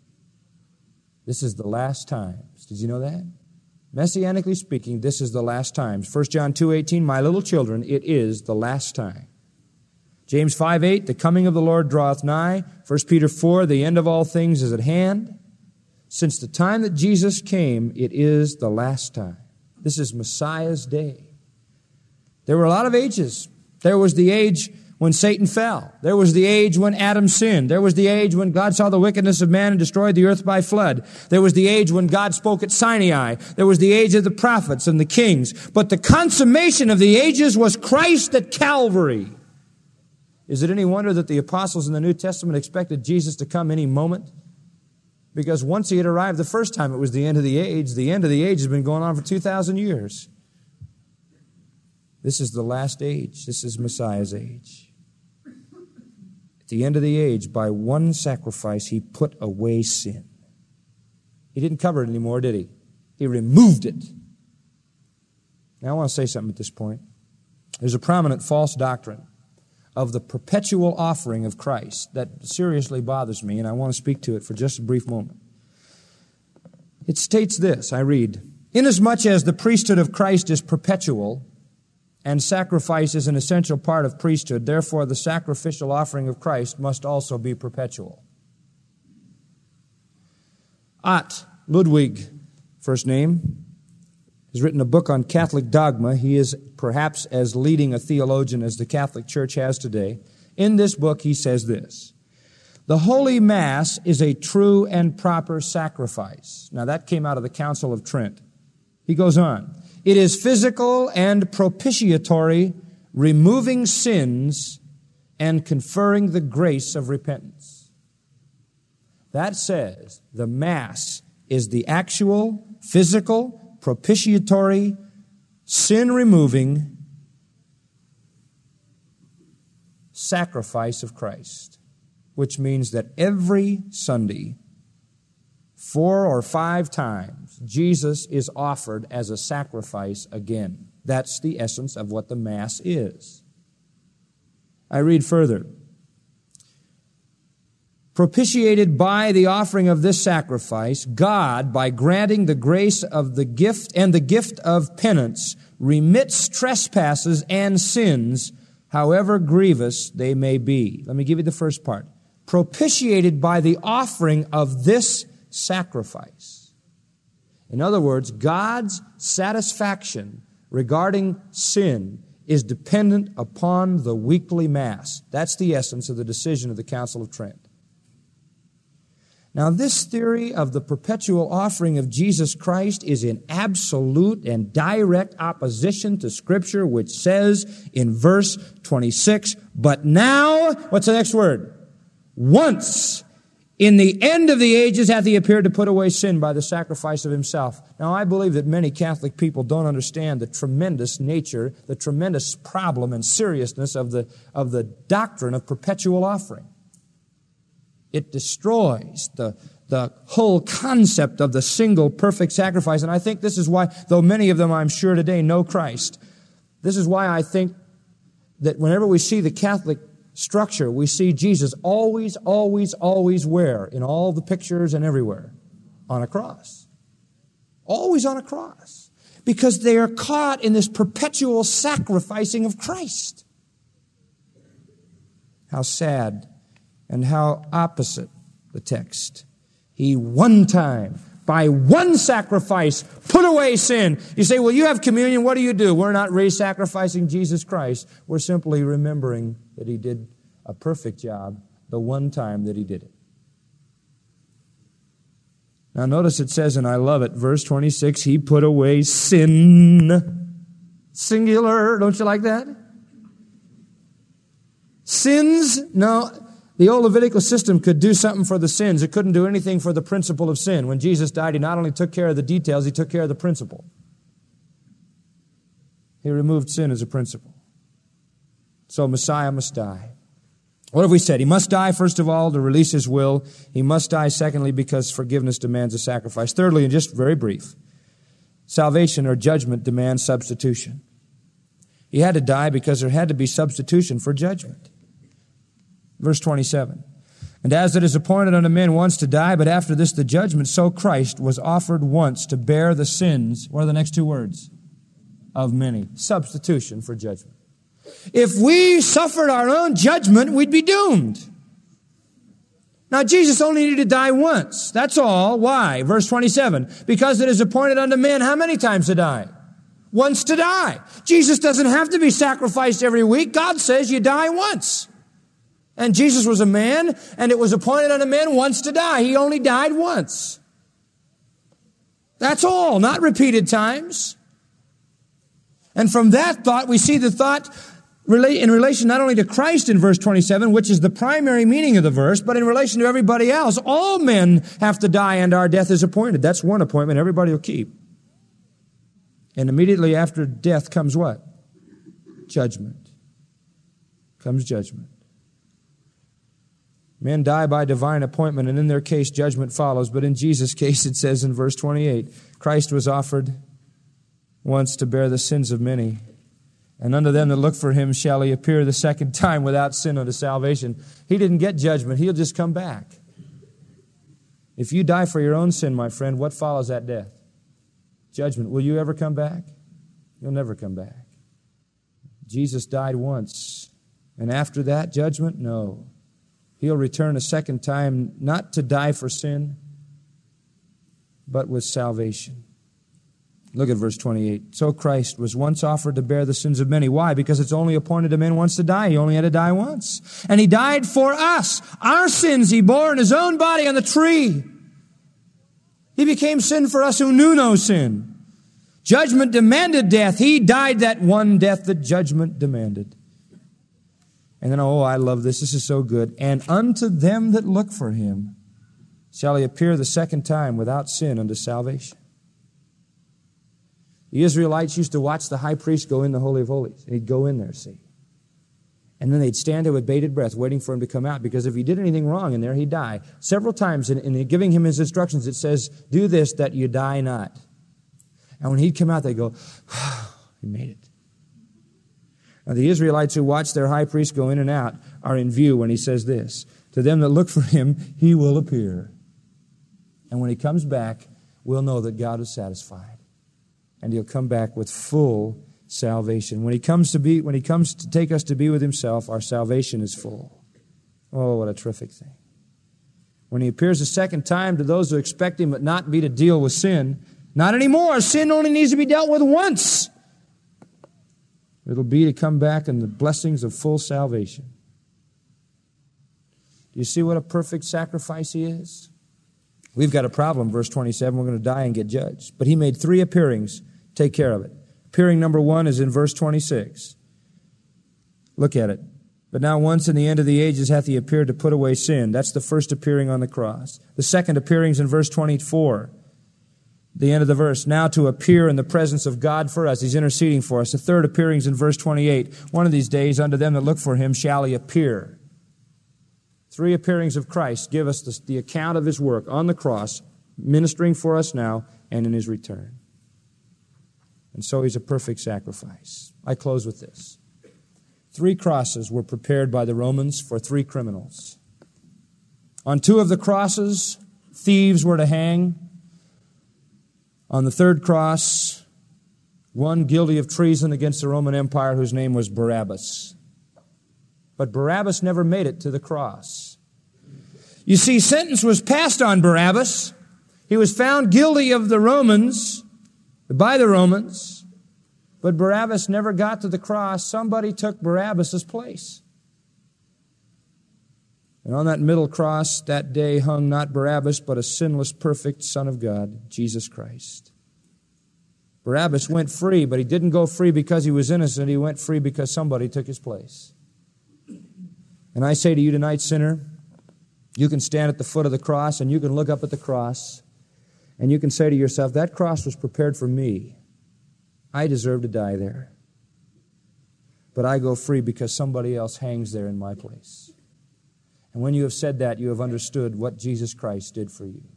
This is the last times. Did you know that? Messianically speaking, this is the last times. 1 John 2:18, my little children, it is the last time. James 5:8, the coming of the Lord draweth nigh. 1 Peter 4, the end of all things is at hand. Since the time that Jesus came, it is the last time. This is Messiah's day. There were a lot of ages. There was the age when Satan fell. There was the age when Adam sinned. There was the age when God saw the wickedness of man and destroyed the earth by flood. There was the age when God spoke at Sinai. There was the age of the prophets and the kings. But the consummation of the ages was Christ at Calvary. Is it any wonder that the apostles in the New Testament expected Jesus to come any moment? Because once he had arrived the first time, it was the end of the age. The end of the age has been going on for 2,000 years. This is the last age. This is Messiah's age. At the end of the age, by one sacrifice, he put away sin. He didn't cover it anymore, did he? He removed it. Now, I want to say something at this point. There's a prominent false doctrine of the perpetual offering of Christ that seriously bothers me, and I want to speak to it for just a brief moment. It states this, I read, inasmuch as the priesthood of Christ is perpetual, and sacrifice is an essential part of priesthood, therefore the sacrificial offering of Christ must also be perpetual. Ott Ludwig, first name, has written a book on Catholic dogma. He is perhaps as leading a theologian as the Catholic Church has today. In this book, he says this, the Holy Mass is a true and proper sacrifice. Now, that came out of the Council of Trent. He goes on, it is physical and propitiatory, removing sins and conferring the grace of repentance. That says the Mass is the actual, physical, propitiatory, sin-removing sacrifice of Christ, which means that every Sunday, 4 or 5 times, Jesus is offered as a sacrifice again. That's the essence of what the Mass is. I read further. Propitiated by the offering of this sacrifice, God, by granting the grace of the gift and the gift of penance, remits trespasses and sins, however grievous they may be. Let me give you the first part. Propitiated by the offering of this sacrifice. In other words, God's satisfaction regarding sin is dependent upon the weekly Mass. That's the essence of the decision of the Council of Trent. Now, this theory of the perpetual offering of Jesus Christ is in absolute and direct opposition to Scripture, which says in verse 26, but now, what's the next word? Once, in the end of the ages, hath he appeared to put away sin by the sacrifice of himself. Now, I believe that many Catholic people don't understand the tremendous nature, the tremendous problem and seriousness of the doctrine of perpetual offering. It destroys the whole concept of the single perfect sacrifice. And I think this is why, though many of them I'm sure today know Christ, this is why I think that whenever we see the Catholic structure, we see Jesus always, always, always where? In all the pictures and everywhere? On a cross. Always on a cross. Because they are caught in this perpetual sacrificing of Christ. How sad and how opposite the text. He one time, by one sacrifice, put away sin. You say, well, you have communion. What do? We're not re-sacrificing Jesus Christ. We're simply remembering that He did a perfect job the one time that He did it. Now notice it says, and I love it, verse 26, He put away sin. Singular. Don't you like that? Sins? No. The old Levitical system could do something for the sins. It couldn't do anything for the principle of sin. When Jesus died, He not only took care of the details, He took care of the principle. He removed sin as a principle. So Messiah must die. What have we said? He must die, first of all, to release His will. He must die, secondly, because forgiveness demands a sacrifice. Thirdly, and just very brief, salvation or judgment demands substitution. He had to die because there had to be substitution for judgment. Verse 27, and as it is appointed unto men once to die, but after this the judgment, so Christ was offered once to bear the sins, what are the next two words? Of many. Substitution for judgment. If we suffered our own judgment, we'd be doomed. Now, Jesus only needed to die once. That's all. Why? Verse 27, because it is appointed unto men how many times to die? Once to die. Jesus doesn't have to be sacrificed every week. God says you die once. And Jesus was a man, and it was appointed unto men once to die. He only died once. That's all, not repeated times. And from that thought, we see the thought in relation not only to Christ in verse 27, which is the primary meaning of the verse, but in relation to everybody else. All men have to die, and our death is appointed. That's one appointment everybody will keep. And immediately after death comes what? Judgment. Comes judgment. Men die by divine appointment, and in their case, judgment follows. But in Jesus' case, it says in verse 28, Christ was offered once to bear the sins of many. And unto them that look for Him shall He appear the second time without sin unto salvation. He didn't get judgment. He'll just come back. If you die for your own sin, my friend, what follows that death? Judgment. Will you ever come back? You'll never come back. Jesus died once. And after that, judgment? No. He'll return a second time, not to die for sin, but with salvation. Look at verse 28. So Christ was once offered to bear the sins of many. Why? Because it's only appointed to men once to die. He only had to die once. And He died for us. Our sins He bore in His own body on the tree. He became sin for us who knew no sin. Judgment demanded death. He died that one death that judgment demanded. And then, oh, I love this. This is so good. And unto them that look for Him shall He appear the second time without sin unto salvation. The Israelites used to watch the high priest go in the Holy of Holies. And he'd go in there, see. And then they'd stand there with bated breath, waiting for Him to come out, because if he did anything wrong in there, he'd die. Several times in giving Him His instructions, it says, do this that you die not. And when he'd come out, they'd go, oh, he made it. Now, the Israelites who watch their high priest go in and out are in view when He says this, to them that look for Him, He will appear. And when He comes back, we'll know that God is satisfied. And He'll come back with full salvation. When he comes to take us to be with himself, our salvation is full. Oh, what a terrific thing. When he appears a second time to those who expect him but not be to deal with sin, not anymore. Sin only needs to be dealt with once. It'll be to come back in the blessings of full salvation. Do you see what a perfect sacrifice he is? We've got a problem, verse 27. We're going to die and get judged. But he made 3 appearings. Take care of it. Appearing number 1 is in verse 26. Look at it. But now once in the end of the ages hath he appeared to put away sin. That's the first appearing on the cross. The second appearing is in verse 24. The end of the verse. Now to appear in the presence of God for us. He's interceding for us. The third appearing is in verse 28. One of these days unto them that look for him shall he appear. 3 appearings of Christ give us the account of his work on the cross, ministering for us now and in his return. And so he's a perfect sacrifice. I close with this. 3 crosses were prepared by the Romans for 3 criminals. On 2 of the crosses, thieves were to hang. On the 3rd cross, one guilty of treason against the Roman Empire whose name was Barabbas. But Barabbas never made it to the cross. You see, sentence was passed on Barabbas. He was found guilty of the Romans, by the Romans, but Barabbas never got to the cross. Somebody took Barabbas' place. And on that middle cross that day hung not Barabbas, but a sinless, perfect Son of God, Jesus Christ. Barabbas went free, but he didn't go free because he was innocent. He went free because somebody took his place. And I say to you tonight, sinner, you can stand at the foot of the cross and you can look up at the cross and you can say to yourself, that cross was prepared for me. I deserve to die there. But I go free because somebody else hangs there in my place. And when you have said that, you have understood what Jesus Christ did for you.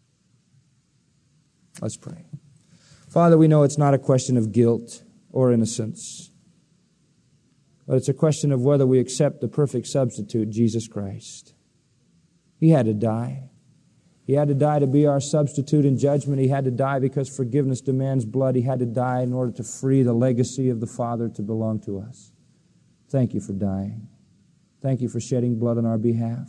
Let's pray. Father, we know it's not a question of guilt or innocence, but it's a question of whether we accept the perfect substitute, Jesus Christ. He had to die. He had to die to be our substitute in judgment. He had to die because forgiveness demands blood. He had to die in order to free the legacy of the Father to belong to us. Thank you for dying. Thank you for shedding blood on our behalf.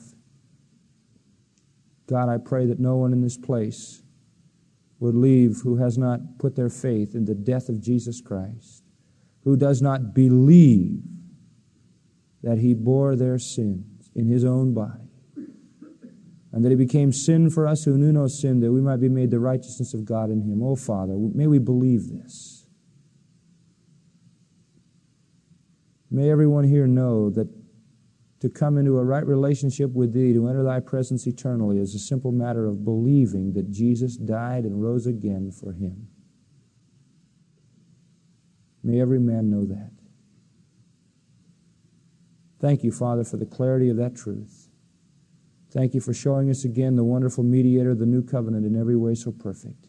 God, I pray that no one in this place would leave who has not put their faith in the death of Jesus Christ, who does not believe that he bore their sins in his own body, and that he became sin for us who knew no sin, that we might be made the righteousness of God in him. Oh, Father, may we believe this. May everyone here know that to come into a right relationship with thee, to enter thy presence eternally, is a simple matter of believing that Jesus died and rose again for him. May every man know that. Thank you, Father, for the clarity of that truth. Thank you for showing us again the wonderful mediator of the new covenant in every way so perfect.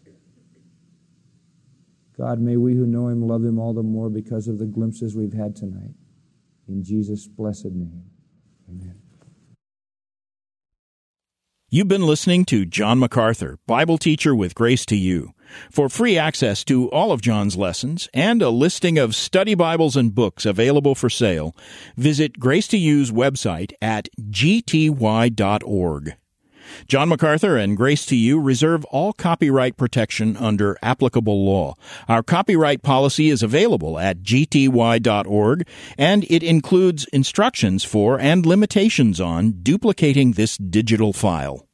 God, may we who know him love him all the more because of the glimpses we've had tonight. In Jesus' blessed name, amen. You've been listening to John MacArthur, Bible teacher with Grace to You. For free access to all of John's lessons and a listing of study Bibles and books available for sale, visit Grace to You's website at gty.org. John MacArthur and Grace to You reserve all copyright protection under applicable law. Our copyright policy is available at gty.org, and it includes instructions for and limitations on duplicating this digital file.